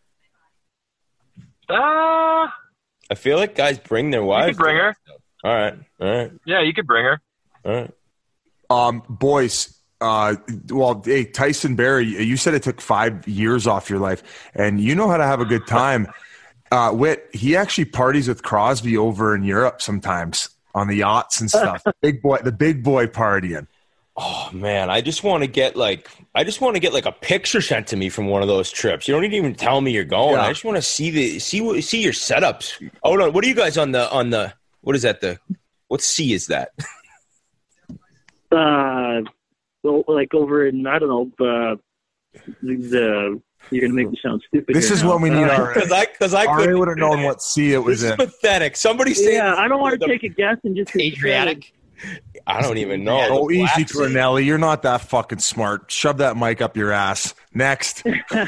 Uh, I feel like guys bring their you wives. could bring her. All right, all right, Yeah, you could bring her. all right. Um, boys, uh, well, hey, Tyson Berry, you said it took five years off your life, and you know how to have a good time. Uh, Whit, he actually parties with Crosby over in Europe sometimes on the yachts and stuff. Big boy, the big boy partying. Oh man, I just want to get like I just want to get like a picture sent to me from one of those trips. You don't need to even tell me you're going. Yeah. I just want to see the see what see your setups. Oh no, what are you guys on the on the what is that the what sea is that? Uh, well, like over in, I don't know, uh, the you're gonna make me sound stupid. This here is now. when we need our. Because I, because I Ari couldn't. would have known what C it was This is in. pathetic. Somebody say. Yeah, I don't want to take a guess and just Adriatic. I don't even know. Oh, The easy, Black Sea. Cornelli. You're not that fucking smart. Shove that mic up your ass. Next.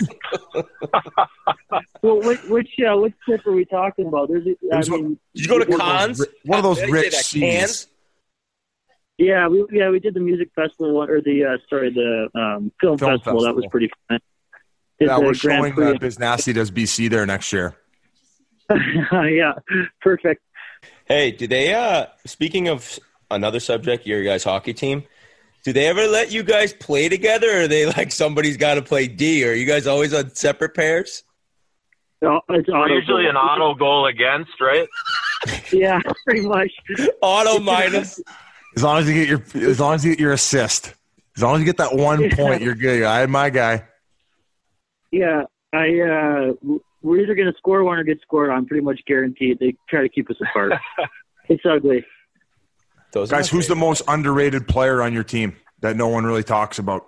Well, which which, uh, which trip are we talking about? There's, a, I was one- mean, Did you go to One of those cons? ri- one of those Did I say rich that? Cs. Cans? yeah, we yeah we did the music festival one, or the uh, sorry the um, film, Film festival. That was festival. pretty fun. Did Yeah, the we're Grand showing Prix. uh, Biz Nasty does B C there next year. Yeah, perfect. Hey, do they, uh, speaking of another subject, your guys' hockey team, do they ever let you guys play together, or are they like somebody's got to play D, or are you guys always on separate pairs? Oh, it's We're auto usually goal. an auto goal against, right? Yeah, pretty much. Auto minus. As long as you get your, as long as you get your assist, as long as you get that one point, you're good. I had my guy. Yeah, I uh, we're either going to score one or get scored on. Pretty much guaranteed. They try to keep us apart. It's ugly. Those are Guys, my who's the favorite. most underrated player on your team that no one really talks about?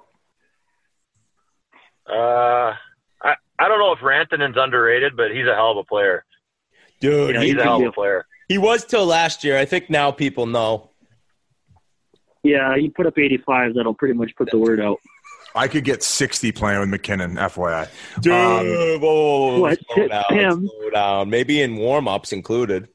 Uh, I I don't know if Rantanen's underrated, but he's a hell of a player. Dude, Yeah, he, He's a could hell be of a- a player. he was till last year. I think now people know. Yeah, he put up eighty-five. That'll pretty much put the word out. I could get sixty playing with McKinnon, F Y I. Dude, Um, whoa, whoa, whoa, what? slow down, Him? slow down. Maybe in warm-ups included.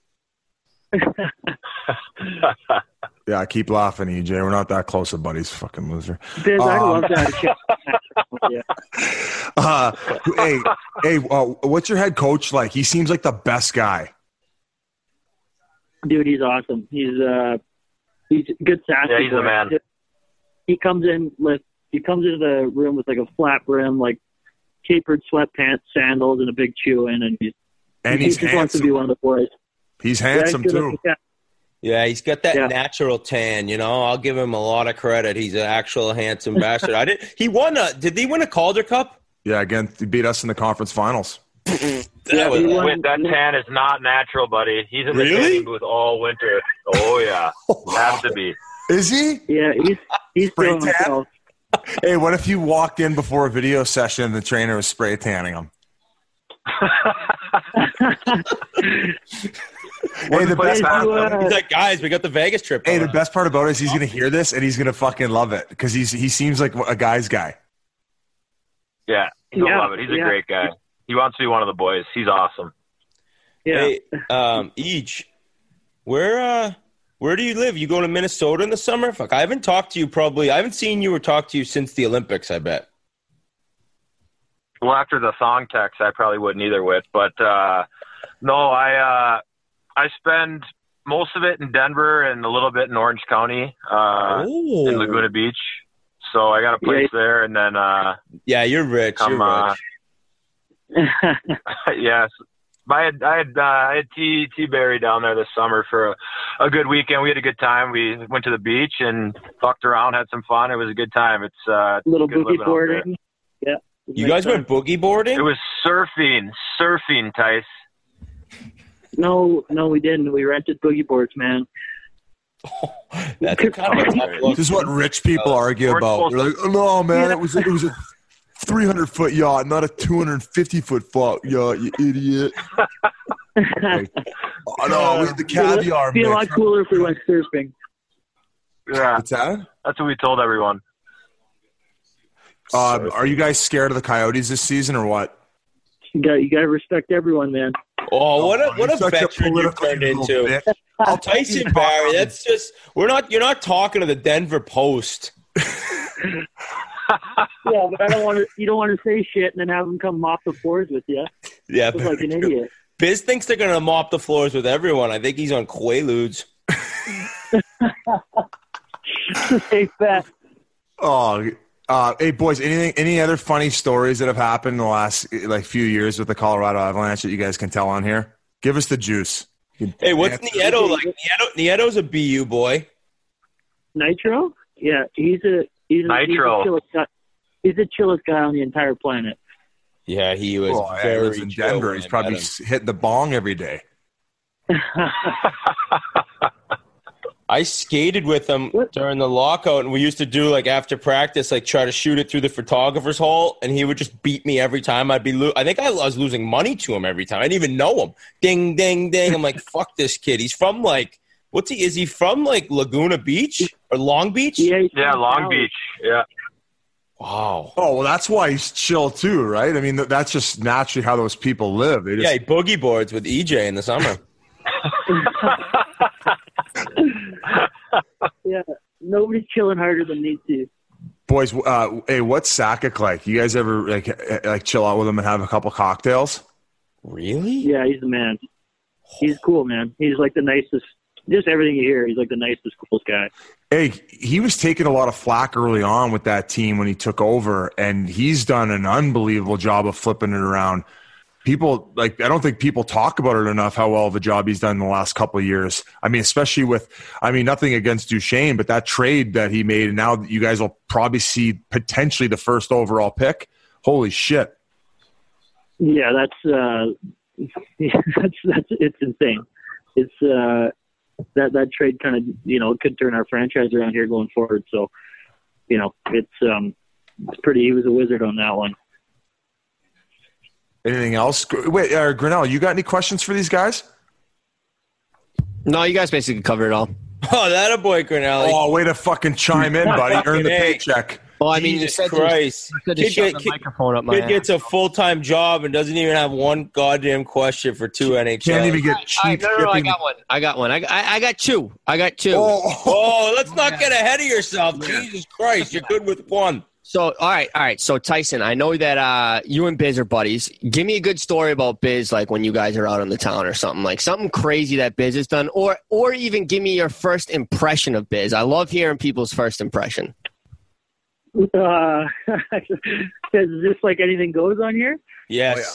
Yeah, I keep laughing, E J. We're not that close of buddies, fucking loser. Biz, I Um, love that. Yeah. Uh, hey, hey, uh, what's your head coach like? He seems like the best guy. Dude, he's awesome. He's uh, he's a good sassy. Yeah, he's a boy. man. He comes in with he comes into the room with like a flat brim, like tapered sweatpants, sandals, and a big chew in, and he's, And he he's just wants to be handsome. one of the boys. He's Yeah, handsome, good too. looking cat. Yeah, he's got that Yeah. natural tan. You know, I'll give him a lot of credit. He's an actual handsome bastard. I did. He won a. Did he win a Calder Cup? Yeah, again, he beat us in the conference finals. That Yeah, was- he won. Wait, that tan is not natural, buddy. He's in the Really? tanning booth all winter. Oh yeah, has to be. Is he? Yeah, he's he's Spray feeling tan? himself. Hey, what if you walked in before a video session and the trainer was spray tanning him? Hey, the Put best it part, past you, him. uh, He's like, guys, we got the Vegas trip. hey, the going. best part about it is he's going to hear this and he's going to fucking love it because he's he seems like a guy's guy. Yeah, he'll Yeah, love it. He's a yeah. great guy. He wants to be one of the boys. He's awesome. Yeah. Hey, um, each, where, uh, where do you live? You go to Minnesota in the summer? Fuck, I haven't talked to you probably. I haven't seen you or talked to you since the Olympics. I bet. Well, after the thong text, I probably wouldn't either with. But uh, no, I uh, I spend most of it in Denver and a little bit in Orange County, uh, Oh, in Laguna Beach. So I got a place there, and then uh, yeah, you're rich. come. You're Uh, rich. yes, I had I had uh, I had T T Berry down there this summer for a, a good weekend. We had a good time. We went to the beach and fucked around, had some fun. It was a good time. It's uh, Little good boogie living out there. boarding. Yeah. You guys went boogie boarding? It was surfing, surfing, Tice. No, no, we didn't. We rented boogie boards, man. That's kind of a tough look. This is what rich people argue we're about. supposed They're like, oh, no, man, it was it was a three hundred foot yacht, not a two hundred fifty foot yacht, you idiot. Like, oh, no, we had the caviar It'd be a lot mix. cooler if we went surfing. Yeah, What's that? that's what we told everyone. Uh, are you guys scared of the Coyotes this season or what? You got you got to respect everyone, man. Oh, what a what You're a such veteran you political turned little into. bitch. I'll take you Tyson to Barry, talk- that's just we're not you're not talking to the Denver Post. Yeah, but I don't want to. You don't want to say shit and then have them come mop the floors with you. Yeah, Look like an idiot. Biz thinks they're gonna mop the floors with everyone. I think he's on Quaaludes. Safe bet. Oh, uh, hey boys, anything, any other funny stories that have happened in the last like few years with the Colorado Avalanche that you guys can tell on here? Give us the juice. Hey, what's Yeah. Nieto like? Nieto, Nieto's a B U boy. Nitro? Yeah, he's a he's a, Nitro. He's, a chillest guy. He's the chillest guy on the entire planet. Yeah, he was Well, he very lives in chill Denver. when He's I probably met him. s- hitting the bong every day. I skated with him What? during the lockout, and we used to do like after practice, like try to shoot it through the photographer's hole, and he would just beat me every time. I'd be, lo- I think I was losing money to him every time. I didn't even know him. Ding, ding, ding. I'm like, fuck this kid. He's from like, what's he? Is he from like Laguna Beach or Long Beach? Yeah, he's Yeah, from Long Cali. Beach. Yeah. Wow. Oh, well, that's why he's chill too, right? I mean, th- that's just naturally how those people live. They just, Yeah, he boogie boards with E J in the summer. Yeah, nobody's chilling harder than these two. boys. Uh, hey, what's Sakic like? You guys ever like uh, like chill out with him and have a couple cocktails? Really? Yeah, he's the man. He's cool, man. He's like the nicest. Just everything you hear, he's like the nicest, coolest guy. Hey, he was taking a lot of flack early on with that team when he took over, and he's done an unbelievable job of flipping it around. People like I don't think people talk about it enough how well of a job he's done in the last couple of years. I mean, especially with I mean, nothing against Duchesne, but that trade that he made, and now you guys will probably see potentially the first overall pick. Holy shit! Yeah, that's uh, that's that's it's insane. It's uh, that that trade kind of you know could turn our franchise around here going forward. So, you know, it's um, it's pretty. He was a wizard on that one. Anything else? Wait, uh, Grinnell, you got any questions for these guys? No, you guys basically covered it all. Oh, that a boy, Grinnell. Oh, way to fucking chime in, buddy. Earn the Hey. paycheck. Well, I mean, you Jesus said to- Christ. you said to Kid, shove get- the kid- microphone up my kid ass. gets a full-time job and doesn't even have one goddamn question for two N H L. Can't even get All right, cheap no, no, no, I shipping. got one. I got one. I, I, I got two. I got two. Oh, Oh, let's not get ahead of yourself. Jesus Christ, you're good with one. So, all right, all right. So, Tyson, I know that uh, you and Biz are buddies. Give me a good story about Biz, like when you guys are out on the town or something, like something crazy that Biz has done, or or even give me your first impression of Biz. I love hearing people's first impression. Uh, is this like anything goes on here? Yes.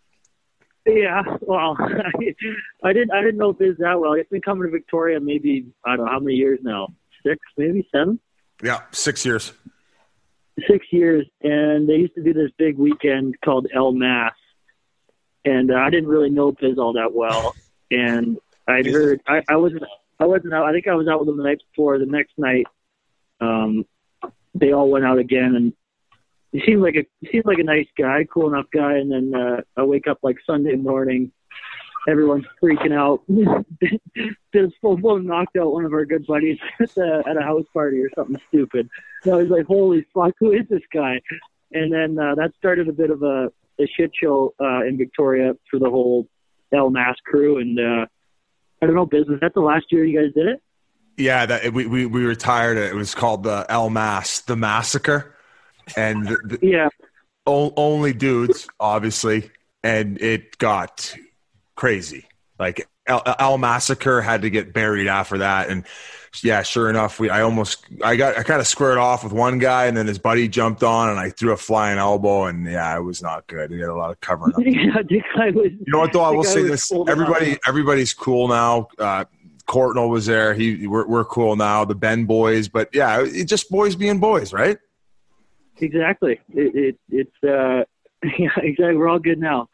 Yeah, well, I didn't I didn't know Biz that well. It's been coming to Victoria maybe I don't know how many years now, six, maybe seven, yeah, six years. six years. And they used to do this big weekend called El Mas, and uh, I didn't really know Biz all that well. And I'd heard I, I wasn't I wasn't out. I think I was out with them the night before. The next night, um, they all went out again, and he seemed like a he seemed like a nice guy, cool enough guy. And then uh, I wake up like Sunday morning, everyone's freaking out. Biz full blown knocked out one of our good buddies at, the, at a house party or something stupid. So I was like, "Holy fuck, who is this guy?" And then uh, that started a bit of a, a shit show uh, in Victoria for the whole El Mas crew. And uh, I don't know, Biz, was that the last year you guys did it? Yeah, that we, we we retired it. It was called the El Mas, the massacre, and the, the, Yeah. o- only dudes, obviously, and it got crazy. Like El, El Massacre had to get buried after that, and yeah, sure enough, we I almost I got I kind of squared off with one guy, and then his buddy jumped on, and I threw a flying elbow, and yeah, it was not good. We had a lot of covering up. Yeah, the guy was. You know what though? I the will guy say was this: cool enough. everybody, everybody's cool now. Uh, Courtnall was there. He, we're, we're cool now. The Ben boys, but yeah, it just boys being boys, right? Exactly. It, it it's uh, yeah, exactly. We're all good now.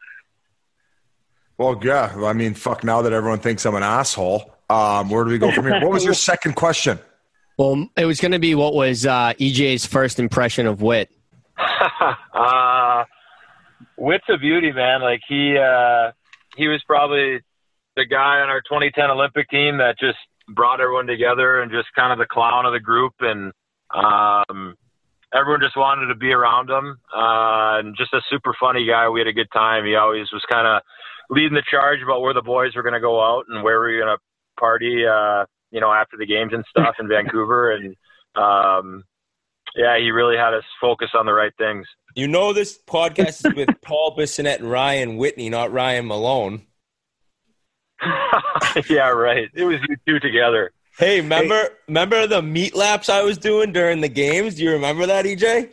Well, yeah. I mean, fuck. Now that everyone thinks I'm an asshole, um, where do we go from here? What was your second question? Well, it was going to be what was uh, E J's first impression of Whit. uh, Whit's a beauty, man. Like he, uh, he was probably the guy on our twenty ten Olympic team that just brought everyone together and just kind of the clown of the group. And, um, everyone just wanted to be around him. Uh, and just a super funny guy. We had a good time. He always was kind of leading the charge about where the boys were going to go out and where we were going to party, uh, you know, after the games and stuff in Vancouver. And, um, yeah, he really had us focus on the right things. You know this podcast is with Paul Bissonnette and Ryan Whitney, not Ryan Malone. Yeah, right. It was you two together. Hey, remember hey. remember the meat laps I was doing during the games? Do you remember that, E J?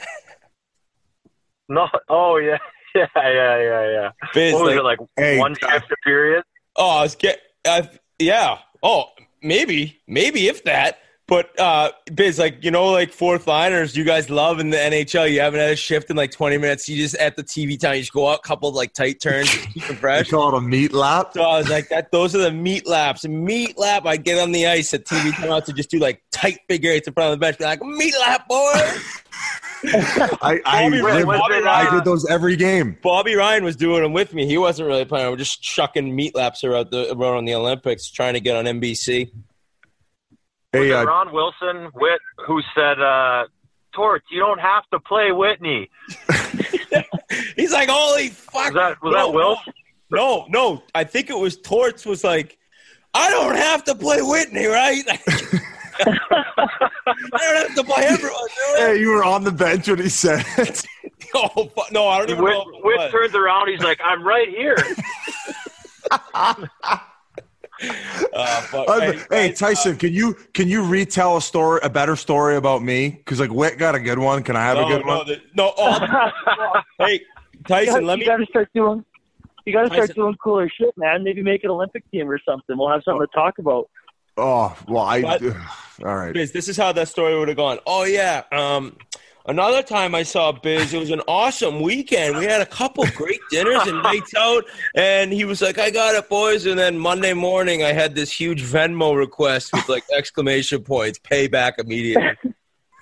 No. Oh, yeah. Yeah, yeah, yeah, yeah. Biz, what was like, it, like hey, one shift a period? Oh, I was get, uh, yeah. Oh, maybe, maybe if that. But uh, Biz, like you know, like fourth liners, you guys love in the N H L. You haven't had a shift in like twenty minutes. You just at the T V time, you just go out, couple of, like tight turns, keep it fresh. They call it a meat lap. So I was like, that. Those are the meat laps. Meat lap. I get on the ice at T V timeouts to just do like tight figure eights in front of the bench. Be like, meat lap, boy. I I, Bobby, lived, Bobby I Ryan, did those every game. Bobby Ryan was doing them with me. He wasn't really playing. We're just chucking meat laps around the around the Olympics, trying to get on N B C. Hey, Was uh, it Ron Wilson, Whit, who said, uh, Torts, you don't have to play Whitney. He's like, holy fuck. Was that, was no, that Will? No, no. I think it was Torts was like, I don't have to play Whitney, right? I don't have to play everyone, do hey, you were on the bench when he said it. Oh, fuck. No, I don't even Whit, know. If it Whit was. turns around, he's like, I'm right here. Uh, but, Uh, hey, hey, guys, Tyson, can you can you retell a story, a better story about me? Because like Whit got a good one. Can I have no, a good no, one? the, no. Oh, hey, Tyson, you let me. got to start doing. You got to start Tyson. doing cooler shit, man. Maybe make an Olympic team or something. We'll have something to talk about. Oh well, I. But- all right. Biz, this is how that story would have gone. Oh yeah. Um, another time I saw Biz, it was an awesome weekend. We had a couple great dinners and nights out, and he was like, "I got it, boys." And then Monday morning, I had this huge Venmo request with like exclamation points, payback immediately.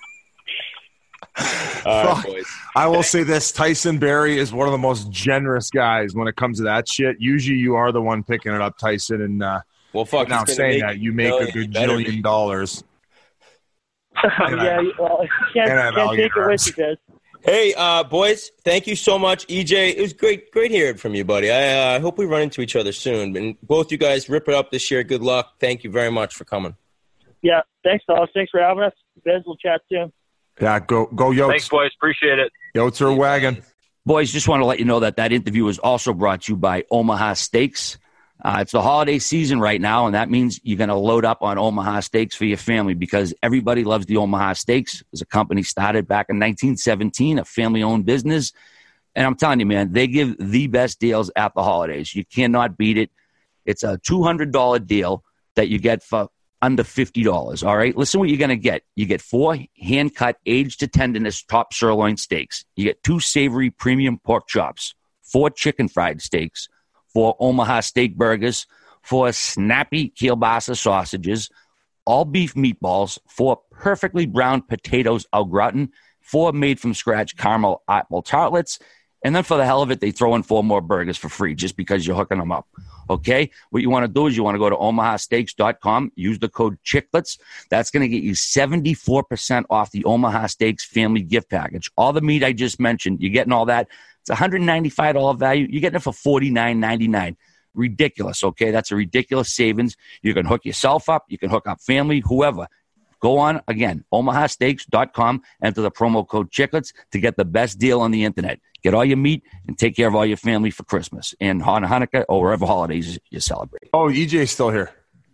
All right, Fuck. boys. I will say this: Tyson Berry is one of the most generous guys when it comes to that shit. Usually, you are the one picking it up, Tyson, and uh, Well, fuck. now he's gonna saying make that you make a million, good better be. jillion dollars. yeah, well, you can't, and I can't value take it with yours. you, guys. Hey, uh, boys, thank you so much. E J, it was great great hearing from you, buddy. I uh, hope we run into each other soon. And both you guys, rip it up this year. Good luck. Thank you very much for coming. Yeah, thanks, fellas. Thanks for having us. Biz, we'll chat soon. Yeah, go go Yotes. Thanks, boys. Appreciate it. Yotes are a wagon. Boys, just want to let you know that that interview is also brought to you by Omaha Steaks. Uh, it's the holiday season right now, and that means you're going to load up on Omaha Steaks for your family because everybody loves the Omaha Steaks. It was a company started back in nineteen seventeen, a family-owned business. And I'm telling you, man, they give the best deals at the holidays. You cannot beat it. It's a two hundred dollars deal that you get for under fifty dollars, all right? Listen what you're going to get. You get four hand-cut, aged to tenderness top sirloin steaks. You get two savory premium pork chops, four chicken fried steaks, four Omaha steak burgers, four snappy kielbasa sausages, all beef meatballs, four perfectly browned potatoes au gratin, four made-from-scratch caramel apple tartlets, and then for the hell of it, they throw in four more burgers for free just because you're hooking them up. Okay? What you want to do is you want to go to omaha steaks dot com, use the code Chicklets. That's going to get you seventy-four percent off the Omaha Steaks family gift package. All the meat I just mentioned, you're getting all that. It's one hundred ninety-five dollars value. You're getting it for forty-nine ninety-nine. Ridiculous, okay? That's a ridiculous savings. You can hook yourself up. You can hook up family, whoever. Go on, again, omaha steaks dot com, enter the promo code Chicklets to get the best deal on the internet. Get all your meat and take care of all your family for Christmas and on Hanukkah or whatever holidays you celebrate. Oh, E J's still here.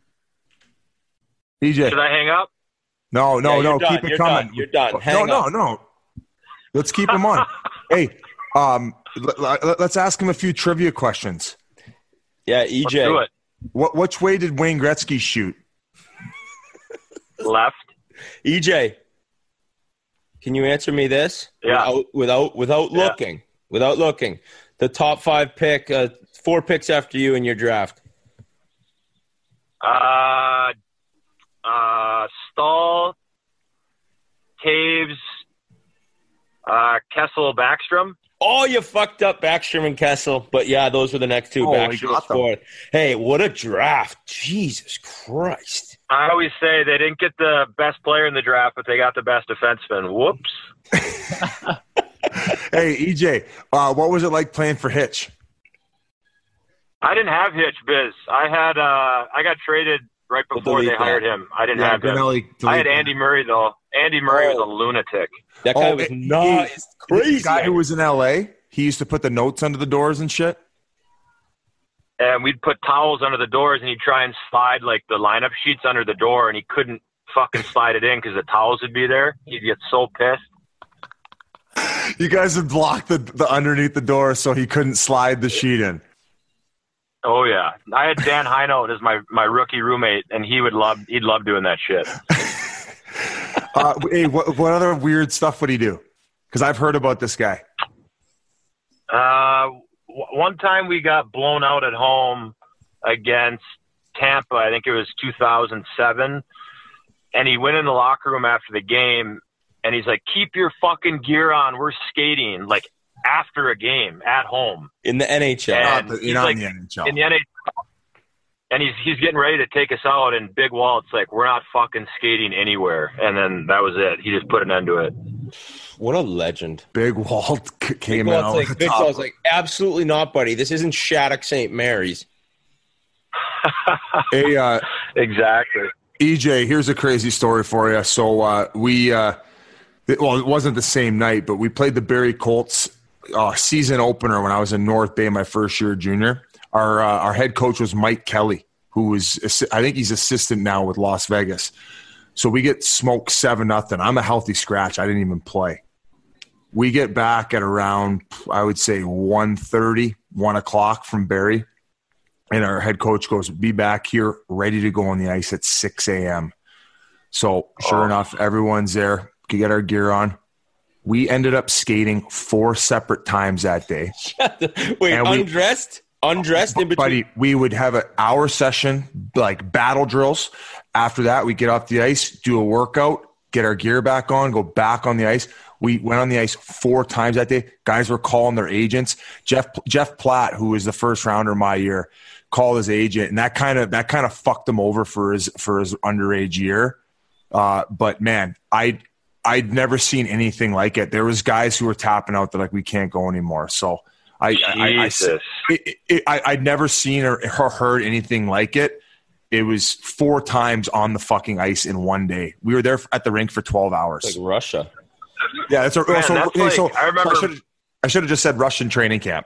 E J. Should I hang up? No, no, Yeah, no. you're done. Keep it You're coming. done. You're done. No, Hang no, up. no. Let's keep him on. Hey, um, l- l- let's ask him a few trivia questions. Yeah, E J. Let's do it. What which way did Wayne Gretzky shoot? Left. E J, can you answer me this? Yeah. Without without, without Yeah. looking. Without looking. The top five pick, uh, four picks after you in your draft. Uh, uh, Stahl, Taves, uh, Kessel, Backstrom. Oh, you fucked up Backstrom and Kessel. But yeah, those were the next two. Oh, we Backstrom was got them. fourth. Hey, what a draft. Jesus Christ. I always say they didn't get the best player in the draft, but they got the best defenseman. Whoops. Hey, E J, uh, what was it like playing for Hitch? I didn't have Hitch, Biz. I had uh, I got traded right We'll before they delete that. hired him. I didn't Yeah, have him. Grinelli I deleted had that. Andy Murray though. Andy Murray was Oh. a lunatic. That guy Oh, was it- nuts. It's crazy. The guy who was in L A, he used to put the notes under the doors and shit. And we'd put towels under the doors, and he'd try and slide like the lineup sheets under the door, and he couldn't fucking slide it in because the towels would be there. He'd get so pissed. You guys would block the, the underneath the door so he couldn't slide the sheet in. Oh yeah, I had Dan Heinold as my my rookie roommate, and he would love he'd love doing that shit. uh, hey, what, what other weird stuff would he do? Because I've heard about this guy. Uh, w- one time we got blown out at home against Tampa. I think it was two thousand seven. And he went in the locker room after the game, and he's like, keep your fucking gear on. We're skating, like, after a game at home. In the N H L. And Not the, he's not like, in the N H L. in the N H L. And he's he's getting ready to take us out, and Big Walt's like, we're not fucking skating anywhere. And then that was it. He just put an end to it. What a legend. Big Walt c- came Big out. Walt's like, on Big top. Walt's like, absolutely not, buddy. This isn't Shattuck Saint Mary's. Hey, uh, Exactly. E J, here's a crazy story for you. So uh, we, uh, it, well, it wasn't the same night, but we played the Barrie Colts uh, season opener when I was in North Bay my first year junior. Our uh, our head coach was Mike Kelly, who was, I think he's assistant now with Las Vegas. So we get smoked seven nothing. I'm a healthy scratch. I didn't even play. We get back at around, I would say, one thirty, one o'clock from Barrie. And our head coach goes, be back here ready to go on the ice at six a.m. So sure Oh. enough, everyone's there. We get our gear on. We ended up skating four separate times that day. Wait, And we- undressed? Undressed in between? Buddy, we would have an hour session, like battle drills. After that, we get off the ice, do a workout, get our gear back on, go back on the ice. We went on the ice four times that day. Guys were calling their agents. Jeff Jeff Platt, who was the first rounder my year, called his agent, and that kind of that kind of fucked him over for his for his underage year. Uh, but man, I I'd never seen anything like it. There was guys who were tapping out that like we can't go anymore. So I I, I, Jesus. I, it, it, I I'd never seen or, or heard anything like it. It was four times on the fucking ice in one day. We were there at the rink for twelve hours. Like Russia. Yeah, that's, a, Man, so, that's okay, like- so I remember- so I should I should have just said Russian training camp.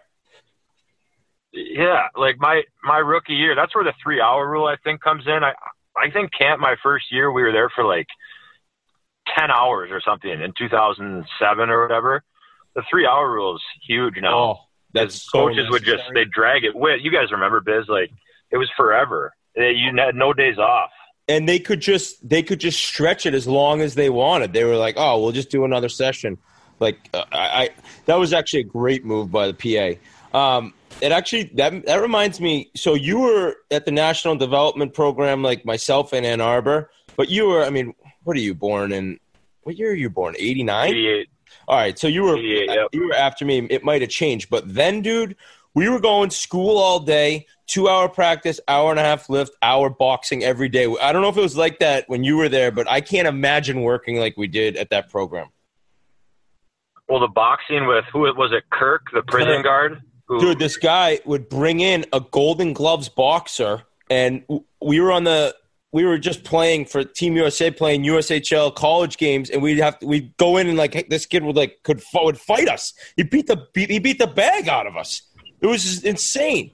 Yeah, like my my rookie year, that's where the three hour rule I think comes in. I I think camp my first year we were there for like ten hours or something in two thousand seven or whatever. The three hour rule is huge now. Oh, that's Because so coaches would just necessary. they drag it with. You guys remember Biz? Like it was forever. They- You had no days off. And they could just they could just stretch it as long as they wanted. They were like, "Oh, we'll just do another session." Like uh, I, I that was actually a great move by the P A. Um, it actually that that reminds me. So you were at the National Development Program, like myself in Ann Arbor, but you were. I mean, what are you born in? What year are you born? eighty-nine? eighty-eight. All right, so you were eighty-eight, yep. you were after me. It might have changed, but then, dude, we were going school all day, two hour practice, hour and a half lift, hour boxing every day. I don't know if it was like that when you were there, but I can't imagine working like we did at that program. Well, the boxing with who was it? Kirk, the prison Kirk. guard. Who, Dude, this guy would bring in a Golden Gloves boxer, and w- we were on the we were just playing for Team U S A, playing U S H L college games, and we'd have to, we'd go in and like hey, this kid would like could would fight us. He beat the beat, he beat the bag out of us. It was just insane.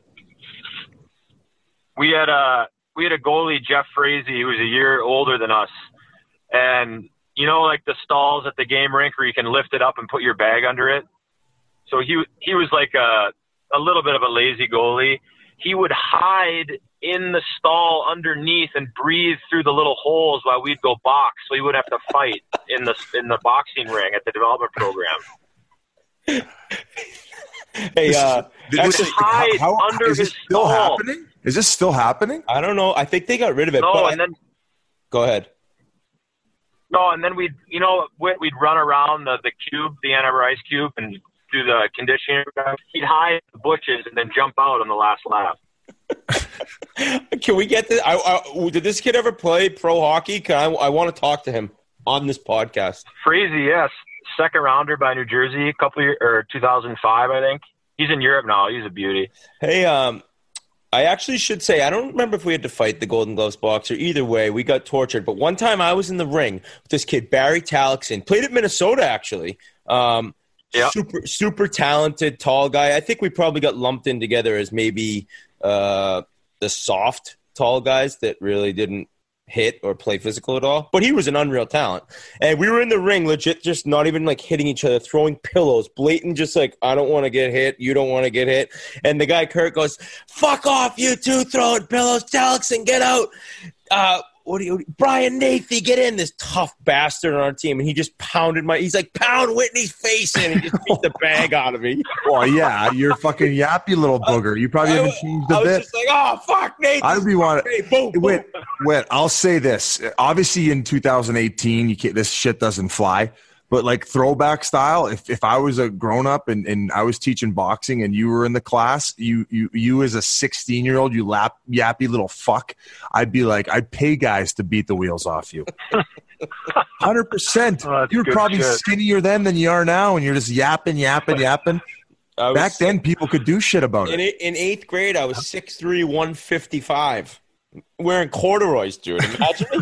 we had a we had a goalie, Jeff Frazee, who was a year older than us, and you know, like the stalls at the game rink where you can lift it up and put your bag under it. So he he was like a a little bit of a lazy goalie. He would hide in the stall underneath and breathe through the little holes while we'd go box, so he wouldn't have to fight in the in the boxing ring at the development program. Hey, uh, Did actually, this- hide under is this his still stall. happening? Is this still happening? I don't know. I think they got rid of it. No, but and then go ahead. no, and then we'd you know we'd we'd run around the the cube, the Ann Arbor Ice Cube, and do the conditioning. He'd hide the bushes and then jump out on the last lap. Can we get this? I, I, did this kid ever play pro hockey? Can I, I want to talk to him on this podcast. Frazee, yes, second rounder by New Jersey, a couple year or two thousand five, I think. He's in Europe now. He's a beauty. Hey, um, I actually should say I don't remember if we had to fight the Golden Gloves boxer. Either way, we got tortured. But one time I was in the ring with this kid, Barry Talixon, played at Minnesota actually. Um, Yeah. Super, super talented, tall guy. I think we probably got lumped in together as maybe uh, the soft, tall guys that really didn't hit or play physical at all. But he was an unreal talent. And we were in the ring, legit, just not even like hitting each other, throwing pillows, blatant, just like, I don't want to get hit. You don't want to get hit. And the guy, Kurt, goes, fuck off, you two, throwing pillows. Talixon, get out. Uh, what do you, Brian Nathy, get in, this tough bastard on our team. And he just pounded my, he's like, pound Whitney's face in. And he just beat the bag out of me. Well, yeah, you're fucking yappy little booger. You probably I, haven't changed a I was bit. just like, oh, fuck, Nathan. I'd be wanting, boom, boom. wait, wait, I'll say this. Obviously in two thousand eighteen, you can't, this shit doesn't fly. But like throwback style, if, if I was a grown up and, and I was teaching boxing and you were in the class, you you you as a sixteen year old, you lap yappy little fuck, I'd be like, I'd pay guys to beat the wheels off you. Hundred percent. Oh, You're probably shit. skinnier then than you are now, and you're just yapping, yapping, yapping. I was, Back then, people could do shit about in, it. in eighth grade, I was six three, one fifty-five, wearing corduroys, dude. Imagine me.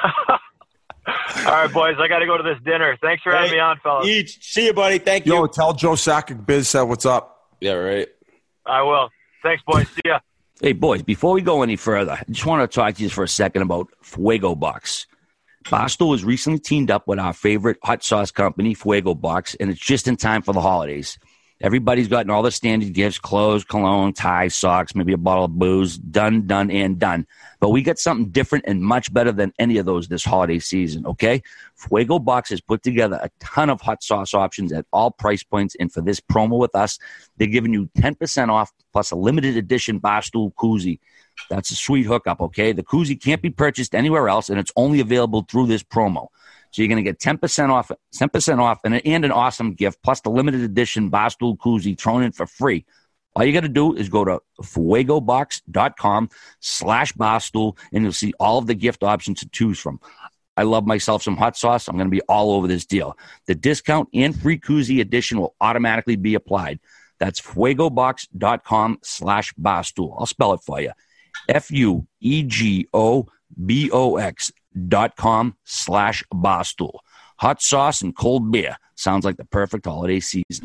All right, boys, I got to go to this dinner. Thanks for having Hey, me on, fellas. Each. See you, buddy. Thank you. Yo, tell Joe Sakic Biz said what's up. Yeah, right. I will. Thanks, boys. See ya. Hey, boys, before we go any further, I just want to talk to you for a second about Fuego Box. Barstool has recently teamed up with our favorite hot sauce company, Fuego Box, and it's just in time for the holidays. Everybody's gotten all the standard gifts, clothes, cologne, ties, socks, maybe a bottle of booze, done, done, and done. But we got something different and much better than any of those this holiday season, okay? Fuego Box has put together a ton of hot sauce options at all price points, and for this promo with us, they're giving you ten percent off plus a limited edition Barstool koozie. That's a sweet hookup, okay? The koozie can't be purchased anywhere else, and it's only available through this promo. So you're going to get ten percent off, ten percent off, and, and an awesome gift, plus the limited edition Barstool koozie thrown in for free. All you got to do is go to fuegobox.com slash Barstool, and you'll see all of the gift options to choose from. I love myself some hot sauce. I'm going to be all over this deal. The discount and free koozie edition will automatically be applied. That's fuegobox.com slash Barstool. I'll spell it for you. F U E G O B O X dot com slash Barstool. Hot sauce and cold beer. Sounds like the perfect holiday season.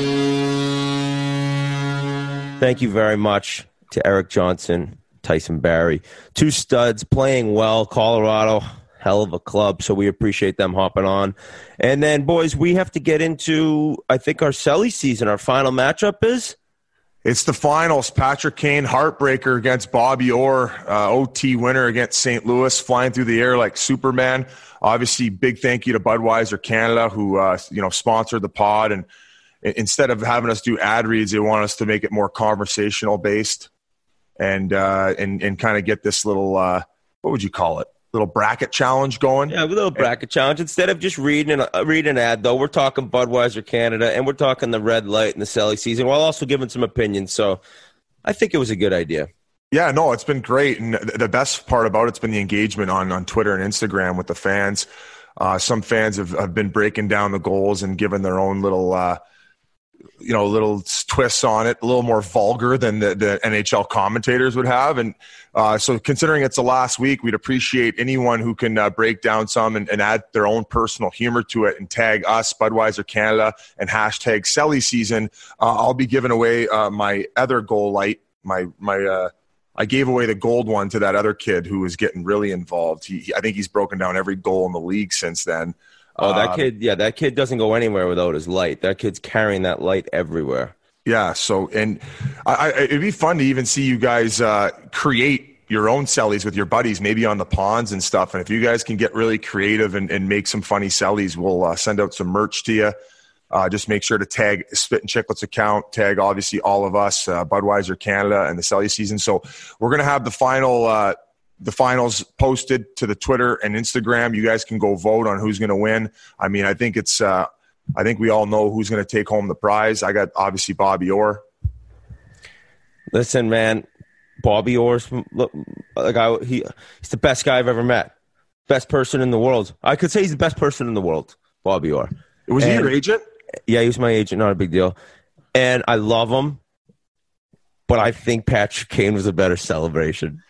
Thank you very much to Eric Johnson, Tyson Barrie. Two studs playing well. Colorado, hell of a club, so we appreciate them hopping on. And then, boys, we have to get into, I think, our Selly season. Our final matchup is? It's the finals. Patrick Kane, heartbreaker against Bobby Orr, uh, O T winner against Saint Louis, flying through the air like Superman. Obviously, big thank you to Budweiser Canada, who uh, you know sponsored the pod. And instead of having us do ad reads, they want us to make it more conversational based, and uh, and and kind of get this little uh, what would you call it? Little bracket challenge going. Yeah, a little bracket challenge. Instead of just reading an, uh, reading an ad, though, we're talking Budweiser Canada, and we're talking the Red Light and the Selly season, while also giving some opinions. So I think it was a good idea. Yeah, no, it's been great. And the best part about it's been the engagement on, on Twitter and Instagram with the fans. Uh, some fans have, have been breaking down the goals and giving their own little uh, – you know, little twists on it, a little more vulgar than the, the N H L commentators would have. And uh, so considering it's the last week, we'd appreciate anyone who can uh, break down some and, and add their own personal humor to it and tag us, Budweiser Canada, and hashtag Selly season. Uh, I'll be giving away uh, my other goal light. My, my, uh, I gave away the gold one to that other kid who was getting really involved. He, he I think he's broken down every goal in the league since then. Oh, that um, kid, yeah, that kid doesn't go anywhere without his light. That kid's carrying that light everywhere. Yeah, so, and I, I, it'd be fun to even see you guys uh, create your own sellies with your buddies, maybe on the ponds and stuff. And if you guys can get really creative and, and make some funny sellies, we'll uh, send out some merch to you. Uh, just make sure to tag Spit and Chicklets account, tag obviously all of us, uh, Budweiser Canada and the Selly season. So we're going to have the final uh, – the finals posted to the Twitter and Instagram. You guys can go vote on who's going to win. I mean, I think it's, uh, I think we all know who's going to take home the prize. I got obviously Bobby Orr. Listen, man, Bobby Orr's look, like I, he, he's the best guy I've ever met. Best person in the world. I could say he's the best person in the world, Bobby Orr. Was and, he your agent? Yeah, he was my agent. Not a big deal. And I love him, but I think Patrick Kane was a better celebration.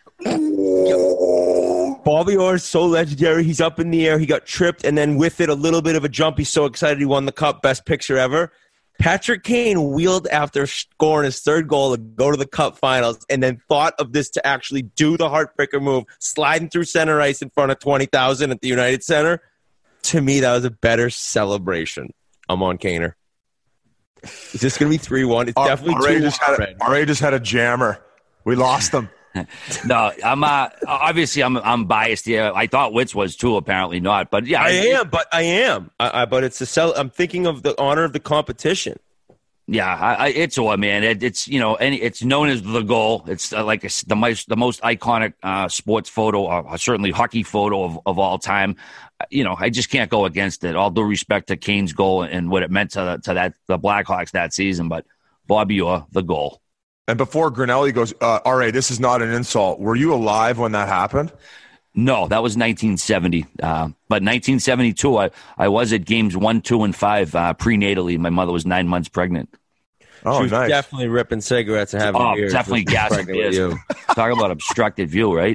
Bobby Orr is so legendary. He's up in the air. He got tripped, and then with it, a little bit of a jump. He's so excited he won the cup. Best picture ever. Patrick Kane wheeled after scoring his third goal to go to the cup finals, and then thought of this to actually do the heartbreaker move, sliding through center ice in front of twenty thousand at the United Center. To me, that was a better celebration. I'm on Kaner. Is this going to be three one? It's definitely two one. Just had a, already just had a jammer. We lost them. No, I'm uh, obviously I'm I'm biased here. I thought Witz was too, apparently not. But yeah, I am, but I am. I, I, but it's a cel- I'm thinking of the honor of the competition. Yeah, I, I, it's all man. It, it's you know, any it's known as the goal. It's uh, like a, the most the most iconic uh, sports photo, or certainly hockey photo of, of all time. You know, I just can't go against it. All due respect to Kane's goal and what it meant to to that the Blackhawks that season, but Bobby Orr, the goal. And before Grinelli goes, uh, all right, this is not an insult. Were you alive when that happened? No, that was nineteen seventy. Uh, but nineteen seventy-two, I, I was at games one, two, and five uh, prenatally. My mother was nine months pregnant. Oh, she was nice. definitely ripping cigarettes and having Oh, beers. definitely gassing beers. Talk about obstructed view, right?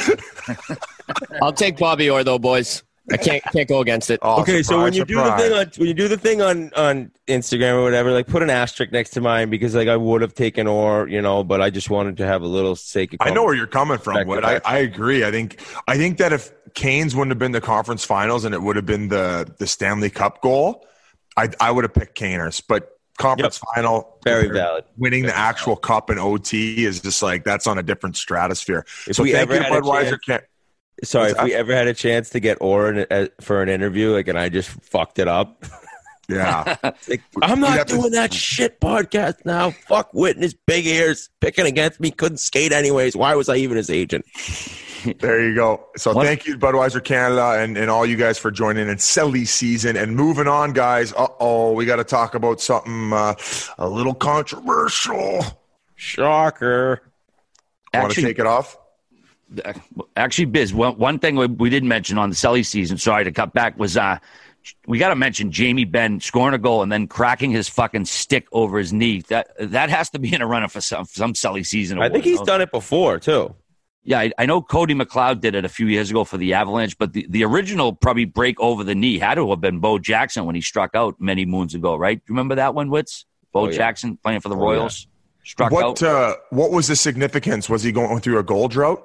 I'll take Bobby Orr though, boys. I can't can't go against it. Oh, Okay, surprise, so when you do the surprise. thing on when you do the thing on, on Instagram or whatever, like put an asterisk next to mine because like I would have taken Orr, you know, but I just wanted to have a little sake of I know where you're coming from, Back to Wood. I, back. I agree. I think I think that if Canes wouldn't have been the conference finals and it would have been the the Stanley Cup goal, I I would have picked Caners. But conference Yep. final, Very valid. winning the actual cup in O T is just like that's on a different stratosphere. If so we thank ever you, had a Budweiser. chance- Can- Sorry, What's if we that? ever had a chance to get Orr in, uh, for an interview, like, and I just fucked it up. yeah. Like, I'm We'd not have to- doing that shit podcast now. Fuck Whit and his big ears picking against me. Couldn't skate anyways. Why was I even his agent? There you go. So What? thank you, Budweiser Canada, and, and all you guys for joining in silly season. And moving on, guys. Uh-oh, we got to talk about something uh, a little controversial. Shocker. Want to Actually, take it off? Actually, Biz, one, one thing we, we didn't mention on the Selly season, sorry to cut back, was uh, we got to mention Jamie Benn scoring a goal and then cracking his fucking stick over his knee. That that has to be in a runner for some, some Selly season. I think award, he's no? done it before, too. Yeah, I, I know Cody McLeod did it a few years ago for the Avalanche, but the, the original probably break over the knee had to have been Bo Jackson when he struck out many moons ago, right? You remember that one, Witz? Bo Oh, yeah. Jackson playing for the Oh, Royals, struck What out. uh, what was the significance? Was he going through a goal drought?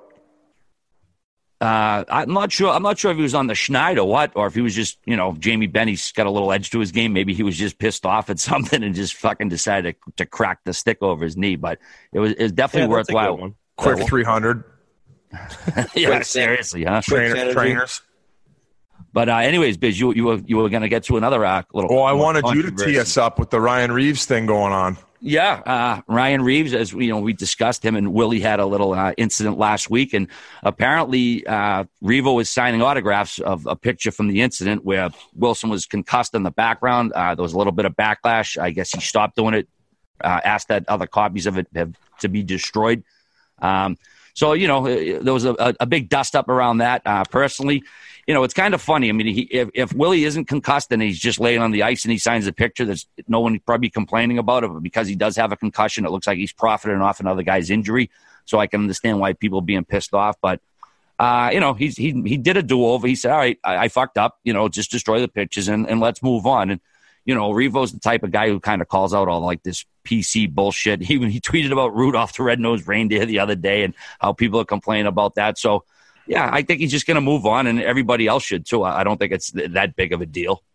Uh, I'm not sure. I'm not sure if he was on the schneid or what, or if he was just, you know, Jamie Benny's got a little edge to his game. Maybe he was just pissed off at something and just fucking decided to, to crack the stick over his knee. But it was, it was definitely Yeah, that's a good worthwhile. one. Quick three hundred yeah, Quick- seriously, huh? trainer, energy. trainers. But uh, anyways, Biz, you you were you were going to get to another uh, little. Well, I more wanted you to tee controversy. us up with the Ryan Reeves thing going on. Yeah, uh, Ryan Reeves, as we, you know, we discussed him and Willie had a little uh, incident last week, and apparently uh, Revo was signing autographs of a picture from the incident where Wilson was concussed in the background. Uh, there was a little bit of backlash. I guess he stopped doing it, uh, asked that other copies of it have to be destroyed. Um, so you know, there was a, a big dust up around that. Uh, personally, you know, it's kind of funny. I mean, he, if, if Willie isn't concussed and he's just laying on the ice and he signs a picture, there's no one probably complaining about it. But because he does have a concussion, it looks like he's profiting off another guy's injury. So I can understand why people are being pissed off. But, uh, you know, he's, he he did a do-over. He said, all right, I, I fucked up. You know, just destroy the pictures and, and let's move on. And, you know, Revo's the type of guy who kind of calls out all like this P C bullshit. He, he tweeted about Rudolph the Red-Nosed Reindeer the other day and how people are complaining about that. So, yeah, I think he's just going to move on, and everybody else should too. I don't think it's th- that big of a deal.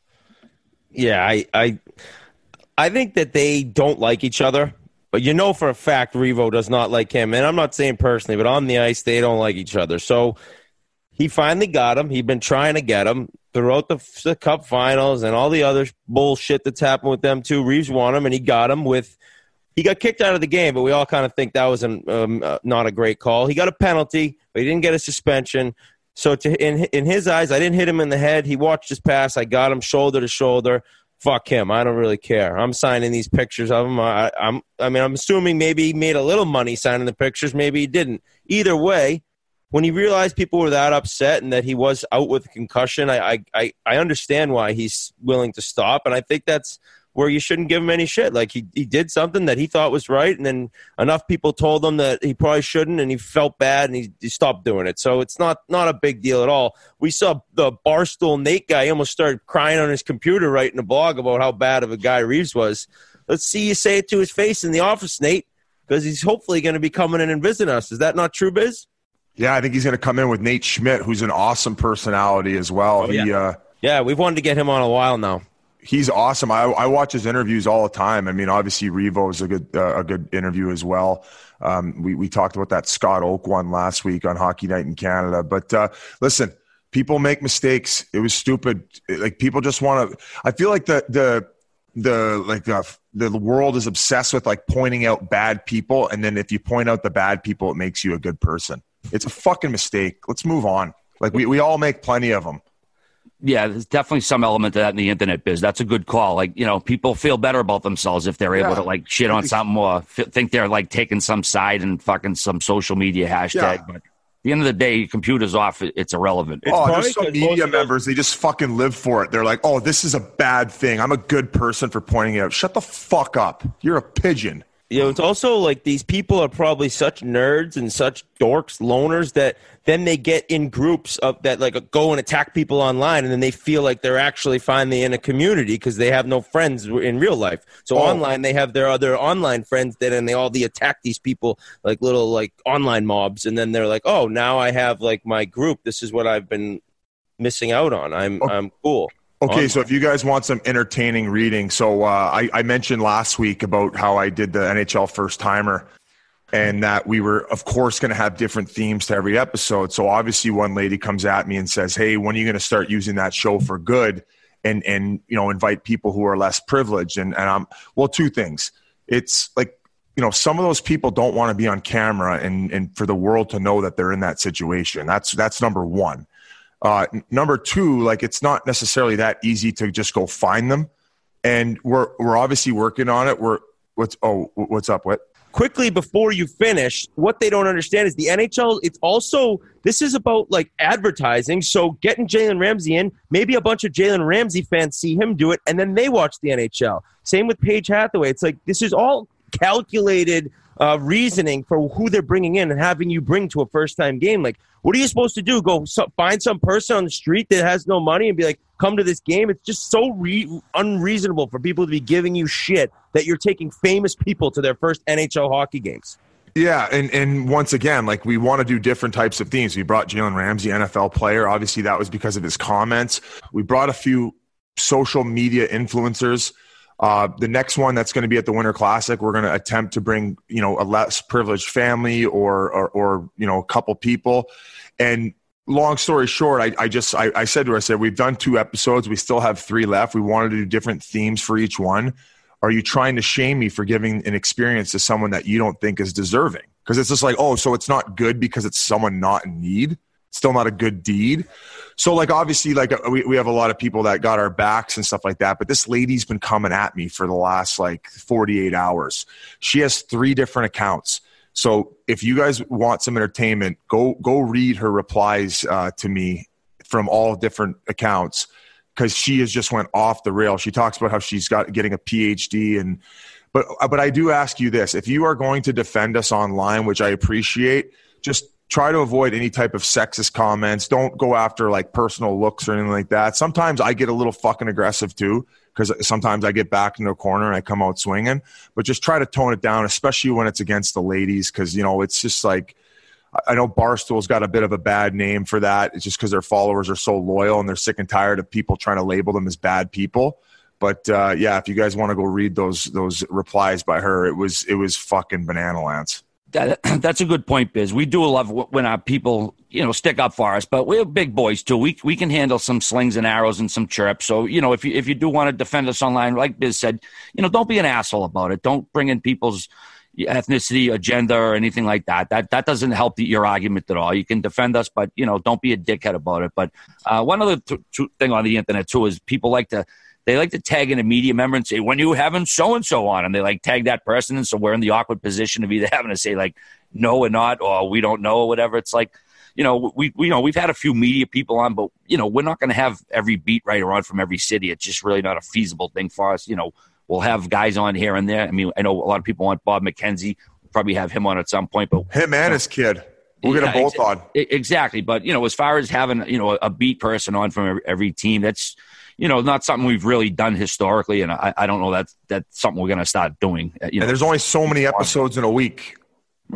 Yeah, I, I I think that they don't like each other, but you know for a fact Revo does not like him. And I'm not saying personally, but on the ice, they don't like each other. So he finally got him. He'd been trying to get him throughout the, the Cup Finals and all the other bullshit that's happened with them too. Reeves won him, and he got him with – he got kicked out of the game, but we all kind of think that was an, um, uh, not a great call. He got a penalty, but he didn't get a suspension. So to, in in his eyes, I didn't hit him in the head. He watched his pass. I got him shoulder to shoulder. Fuck him. I don't really care. I'm signing these pictures of him. I, I'm. I mean, I'm assuming maybe he made a little money signing the pictures. Maybe he didn't. Either way, when he realized people were that upset and that he was out with a concussion, I I I understand why he's willing to stop, and I think that's where you shouldn't give him any shit. Like, he, he did something that he thought was right, and then enough people told him that he probably shouldn't, and he felt bad, and he, he stopped doing it. So it's not, not a big deal at all. We saw the Barstool Nate guy. He almost started crying on his computer writing a blog about how bad of a guy Reeves was. Let's see you say it to his face in the office, Nate, because he's hopefully going to be coming in and visiting us. Is that not true, Biz? Yeah, I think he's going to come in with Nate Schmidt, who's an awesome personality as well. Oh, yeah. He, uh, Yeah, we've wanted to get him on a while now. He's awesome. I, I watch his interviews all the time. I mean, obviously Revo is a good uh, a good interview as well. Um, we we talked about that Scott Oak one last week on Hockey Night in Canada. But uh, listen, people make mistakes. It was stupid. Like people just want to. I feel like the the the like the the world is obsessed with like pointing out bad people, and then if you point out the bad people, it makes you a good person. It's a fucking mistake. Let's move on. Like we we all make plenty of them. Yeah, there's definitely some element of that in the internet biz. That's a good call. Like, you know, people feel better about themselves if they're able yeah. to like shit on something or f- think they're like taking some side and fucking some social media hashtag. Yeah. But at the end of the day, your computer's off. It's irrelevant. It's oh, there's some media members. They just fucking live for it. They're like, oh, this is a bad thing. I'm a good person for pointing it out. Shut the fuck up. You're a pigeon. You know, it's also like these people are probably such nerds and such dorks, loners, that then they get in groups of that like go and attack people online, and then they feel like they're actually finally in a community because they have no friends in real life. So oh. online, they have their other online friends that, and they all they attack these people like little like online mobs, and then they're like, oh, now I have like my group. This is what I've been missing out on. I'm oh. I'm cool. Okay, so if you guys want some entertaining reading, so uh, I, I mentioned last week about how I did the N H L First Timer and that we were, of course, going to have different themes to every episode. So obviously one lady comes at me and says, hey, when are you going to start using that show for good and, and you know, invite people who are less privileged? And, and I'm, well, two things. It's like, you know, some of those people don't want to be on camera and, and for the world to know that they're in that situation. That's, that's number one. Uh, number two, like it's not necessarily that easy to just go find them, and we're we're obviously working on it. We're what's oh what's up? What? Quickly before you finish, what they don't understand is the N H L. It's also this is about like advertising. So getting Jalen Ramsey in, maybe a bunch of Jalen Ramsey fans see him do it, and then they watch the N H L. Same with Paige Hathaway. It's like this is all calculated uh, reasoning for who they're bringing in and having you bring to a first-time game. Like, what are you supposed to do? Go so, find some person on the street that has no money and be like, come to this game? It's just so re- unreasonable for people to be giving you shit that you're taking famous people to their first N H L hockey games. Yeah, and, and once again, like we want to do different types of themes. We brought Jalen Ramsey, N F L player. Obviously, that was because of his comments. We brought a few social media influencers. Uh, the next one that's going to be at the Winter Classic, we're going to attempt to bring, you know, a less privileged family or, or, or you know, a couple people. And long story short, I, I just, I, I said to her, I said, we've done two episodes. We still have three left. We wanted to do different themes for each one. Are you trying to shame me for giving an experience to someone that you don't think is deserving? Because it's just like, oh, so it's not good because it's someone not in need. It's still not a good deed. So, like, obviously, like, we, we have a lot of people that got our backs and stuff like that. But this lady's been coming at me for the last, like, forty-eight hours. She has three different accounts. So if you guys want some entertainment, go go read her replies uh, to me from all different accounts, because she has just went off the rail. She talks about how she's got getting a P H D. and but But I do ask you this. If you are going to defend us online, which I appreciate, just try to avoid any type of sexist comments. Don't go after like personal looks or anything like that. Sometimes I get a little fucking aggressive too, because sometimes I get backed into a corner and I come out swinging. But just try to tone it down, especially when it's against the ladies, because, you know, it's just like, I know Barstool's got a bit of a bad name for that. It's just because their followers are so loyal and they're sick and tired of people trying to label them as bad people. But uh, yeah, if you guys want to go read those those replies by her, it was it was fucking banana lands. That, that's a good point, Biz. We do love when our people, you know, stick up for us, but we're big boys too. We we can handle some slings and arrows and some chirps. So, you know, if you if you do want to defend us online, like Biz said, you know, don't be an asshole about it. Don't bring in people's ethnicity, agenda, or anything like that. That that doesn't help the, your argument at all. You can defend us, but, you know, don't be a dickhead about it. But uh, one other th- th- thing on the internet too is people like to. They like to tag in a media member and say, when you having so-and-so on, and they like tag that person. And so we're in the awkward position of either having to say like, no, or not, or we don't know, or whatever. It's like, you know, we, we you know, we've had a few media people on, but, you know, we're not going to have every beat writer on from every city. It's just really not a feasible thing for us. You know, we'll have guys on here and there. I mean, I know a lot of people want Bob McKenzie. We'll probably have him on at some point, but him and you know, his kid. We're going to yeah, both exa- on. Exactly. But, you know, as far as having, you know, a beat person on from every, every team, that's, you know, not something we've really done historically, and I, I don't know that's that's something we're going to start doing. You know, and there's only so many episodes in a week, right?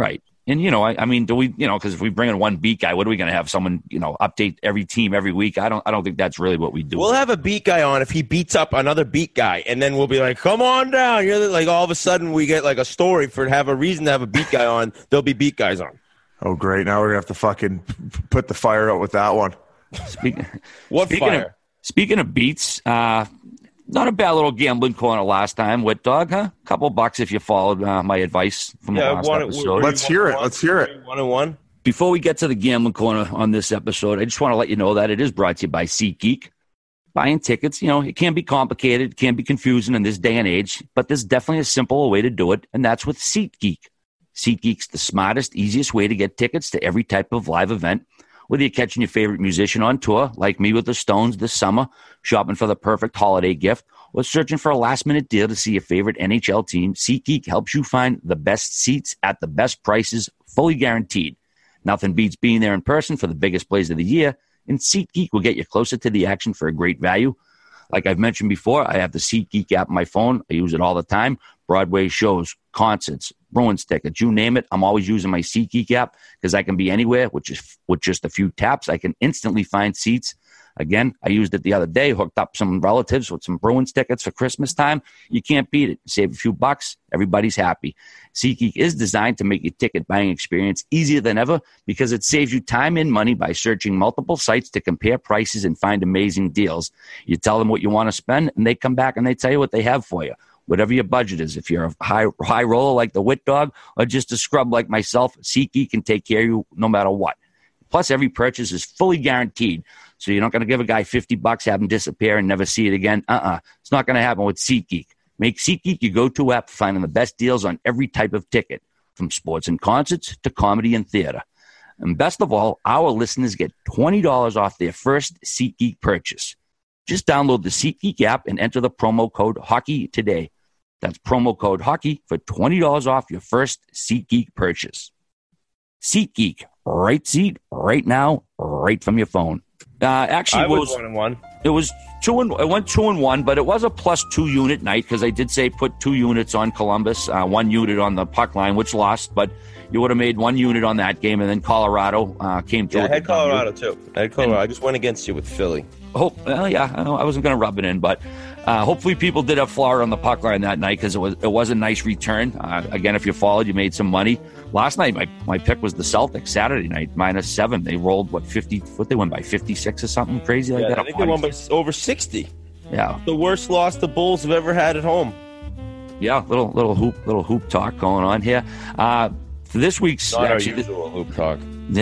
And, you know, I, I mean, do we, you know, because if we bring in one beat guy, what are we going to have someone, you know, update every team every week? I don't I don't think that's really what we do. We'll have a beat guy on if he beats up another beat guy, and then we'll be like, come on down. You're like, all of a sudden we get like a story for have a reason to have a beat guy on. There'll be beat guys on. Oh, great. Now we're going to have to fucking put the fire out with that one. Speaking, what speaking fire? Of, speaking of beats, uh, not a bad little gambling corner last time with Dog, huh? A couple bucks if you followed uh, my advice from yeah, the last one, episode. Let's hear it. Let's hear it. One and one. Before we get to the gambling corner on this episode, I just want to let you know that it is brought to you by SeatGeek. Buying tickets, you know, it can be complicated, it can be confusing in this day and age, but there's definitely a simple way to do it, and that's with SeatGeek. SeatGeek's the smartest, easiest way to get tickets to every type of live event. Whether you're catching your favorite musician on tour, like me with the Stones this summer, shopping for the perfect holiday gift, or searching for a last-minute deal to see your favorite N H L team, SeatGeek helps you find the best seats at the best prices, fully guaranteed. Nothing beats being there in person for the biggest plays of the year, and SeatGeek will get you closer to the action for a great value. Like I've mentioned before, I have the SeatGeek app on my phone. I use it all the time. Broadway shows, concerts, Bruins tickets, you name it. I'm always using my SeatGeek app because I can be anywhere with just, with just a few taps. I can instantly find seats. Again, I used it the other day, hooked up some relatives with some Bruins tickets for Christmas time. You can't beat it. Save a few bucks. Everybody's happy. SeatGeek is designed to make your ticket buying experience easier than ever because it saves you time and money by searching multiple sites to compare prices and find amazing deals. You tell them what you want to spend, and they come back and they tell you what they have for you. Whatever your budget is, if you're a high high roller like the Wit Dog or just a scrub like myself, SeatGeek can take care of you no matter what. Plus, every purchase is fully guaranteed. So you're not going to give a guy fifty bucks, have him disappear, and never see it again. Uh-uh. It's not going to happen with SeatGeek. Make SeatGeek your go-to app for finding the best deals on every type of ticket, from sports and concerts to comedy and theater. And best of all, our listeners get twenty dollars off their first SeatGeek purchase. Just download the SeatGeek app and enter the promo code HOCKEY today. That's promo code HOCKEY for twenty dollars off your first SeatGeek purchase. SeatGeek, right seat, right now, right from your phone. Uh, actually, I it was, was one and one. It was two and it went two and one, but it was a plus two unit night because I did say put two units on Columbus, uh, one unit on the puck line, which lost, but you would have made one unit on that game, and then Colorado uh, came through. Yeah, I had Colorado W. too. I had Colorado. And, I just went against you with Philly. Hope, well, yeah, I, I wasn't going to rub it in, but uh, hopefully people did have Florida on the puck line that night because it was it was a nice return. Uh, again, if you followed, you made some money. Last night, my, my pick was the Celtics. Saturday night, minus seven. They rolled what fifty? What they won by fifty-six or something crazy like yeah, that. I think they won by over sixty. Yeah, the worst loss the Bulls have ever had at home. Yeah, little little hoop little hoop talk going on here. Uh, for this week's not actually, our usual hoop talk.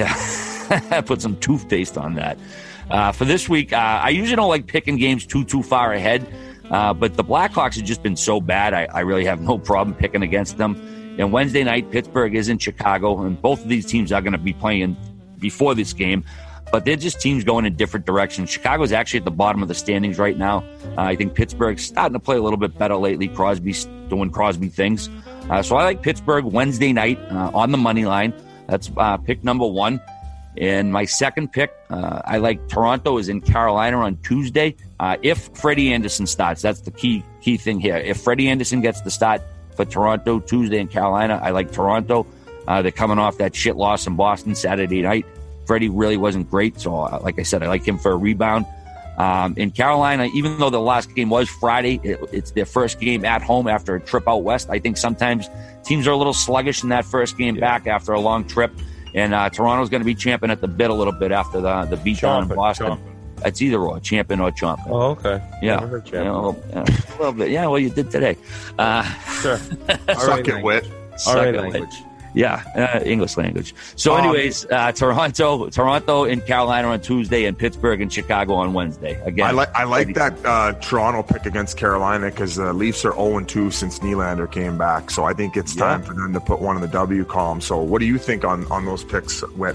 Yeah, put some toothpaste on that. Uh, for this week, uh, I usually don't like picking games too, too far ahead, uh, but the Blackhawks have just been so bad, I, I really have no problem picking against them. And Wednesday night, Pittsburgh is in Chicago, and both of these teams are going to be playing before this game, but they're just teams going in different directions. Chicago's actually at the bottom of the standings right now. Uh, I think Pittsburgh's starting to play a little bit better lately. Crosby's doing Crosby things. Uh, so I like Pittsburgh Wednesday night uh, on the money line. That's uh, pick number one. And my second pick, uh, I like Toronto is in Carolina on Tuesday. Uh, if Freddie Anderson starts, that's the key key thing here. If Freddie Anderson gets the start for Toronto Tuesday in Carolina, I like Toronto. Uh, they're coming off that shit loss in Boston Saturday night. Freddie really wasn't great, so uh, like I said, I like him for a rebound. Um, in Carolina, even though the last game was Friday, it, it's their first game at home after a trip out west. I think sometimes teams are a little sluggish in that first game back after a long trip. And uh, Toronto's going to be champing at the bit a little bit after the the beat down in Boston. Chomping. It's either or, champion or chomping. Oh, okay. Yeah. Never heard you know, uh, a little bit. Yeah, well, you did today. Uh, sure. Suck it, Wit. Suck it, Wit. Yeah, uh, English language. So, anyways, uh, Toronto, Toronto and Carolina on Tuesday, and Pittsburgh and Chicago on Wednesday. Again, I like I like that uh, Toronto pick against Carolina because the Leafs are oh and two since Nylander came back. So I think it's time yeah. for them to put one in the W column. So, what do you think on, on those picks, Whit?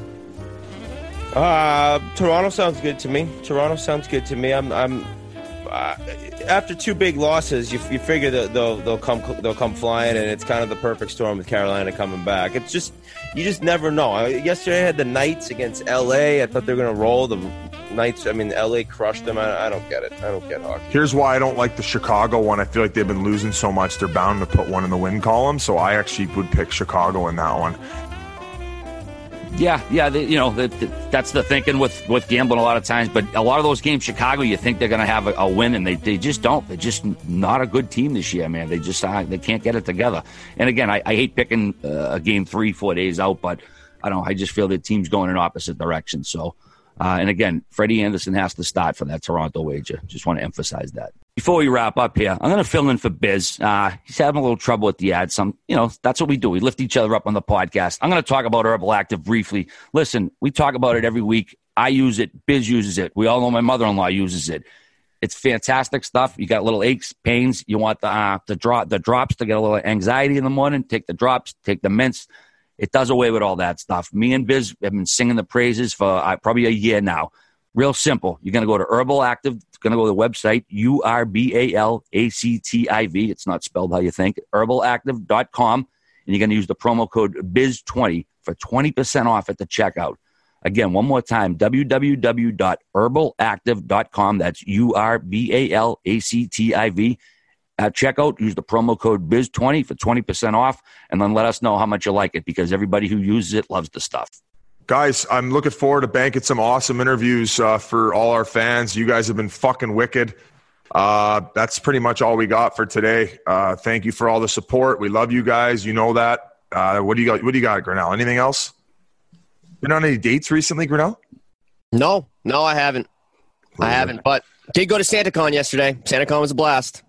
Uh, Toronto sounds good to me. Toronto sounds good to me. I'm I'm uh, after two big losses, you, you figure that they'll they'll come they'll come flying, and it's kind of the perfect storm with Carolina coming back. It's just you just never know. I, yesterday I had the Knights against L A. I thought they were going to roll. The Knights. I mean, L A crushed them. I, I don't get it. I don't get hockey. Here's why I don't like the Chicago one. I feel like they've been losing so much. They're bound to put one in the win column. So I actually would pick Chicago in that one. Yeah, yeah, they, you know, the, the, that's the thinking with, with gambling a lot of times. But a lot of those games, Chicago, you think they're going to have a, a win, and they, they just don't. They're just not a good team this year, man. They just uh, they can't get it together. And again, I, I hate picking uh, a game three, four days out, but I don't. I just feel the team's going in opposite directions. So, uh, and again, Freddie Anderson has to start for that Toronto wager. Just want to emphasize that. Before we wrap up here, I'm going to fill in for Biz. Uh, he's having a little trouble with the ad. Some, you know, that's what we do. We lift each other up on the podcast. I'm going to talk about Herbal Active briefly. Listen, we talk about it every week. I use it. Biz uses it. We all know my mother-in-law uses it. It's fantastic stuff. You got little aches, pains. You want the uh, the drop the drops to get a little anxiety in the morning. Take the drops. Take the mints. It does away with all that stuff. Me and Biz have been singing the praises for uh, probably a year now. Real simple. You're going to go to Herbal Active. It's going to go to the website, U R B A L A C T I V. It's not spelled how you think. herbal active dot com. And you're going to use the promo code biz twenty for twenty percent off at the checkout. Again, one more time, w w w dot herbal active dot com. That's U R B A L A C T I V. At checkout, use the promo code biz twenty for twenty percent off. And then let us know how much you like it, because everybody who uses it loves the stuff. Guys, I'm looking forward to banking some awesome interviews uh, for all our fans. You guys have been fucking wicked. Uh, that's pretty much all we got for today. Uh, thank you for all the support. We love you guys. You know that. Uh, what do you got? What do you got, Grinnell? Anything else? Been on any dates recently, Grinnell? No, no, I haven't. I haven't, but did go to SantaCon yesterday. SantaCon was a blast.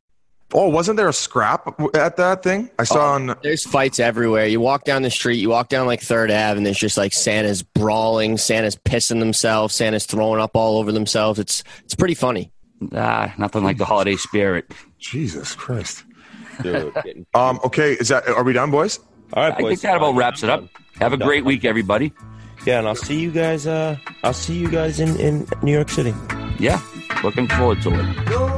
Oh, wasn't there a scrap at that thing? I saw oh, on. There's fights everywhere. You walk down the street, you walk down like Third Ave, and there's just like Santa's brawling, Santa's pissing themselves, Santa's throwing up all over themselves. It's it's pretty funny. Ah, nothing like the holiday spirit. Jesus Christ. Dude, um. Okay, is that? Are we done, boys? All right, boys. I think that about wraps it up. Have a great week, everybody. Yeah, and I'll see you guys. Uh, I'll see you guys in in New York City. Yeah, looking forward to it.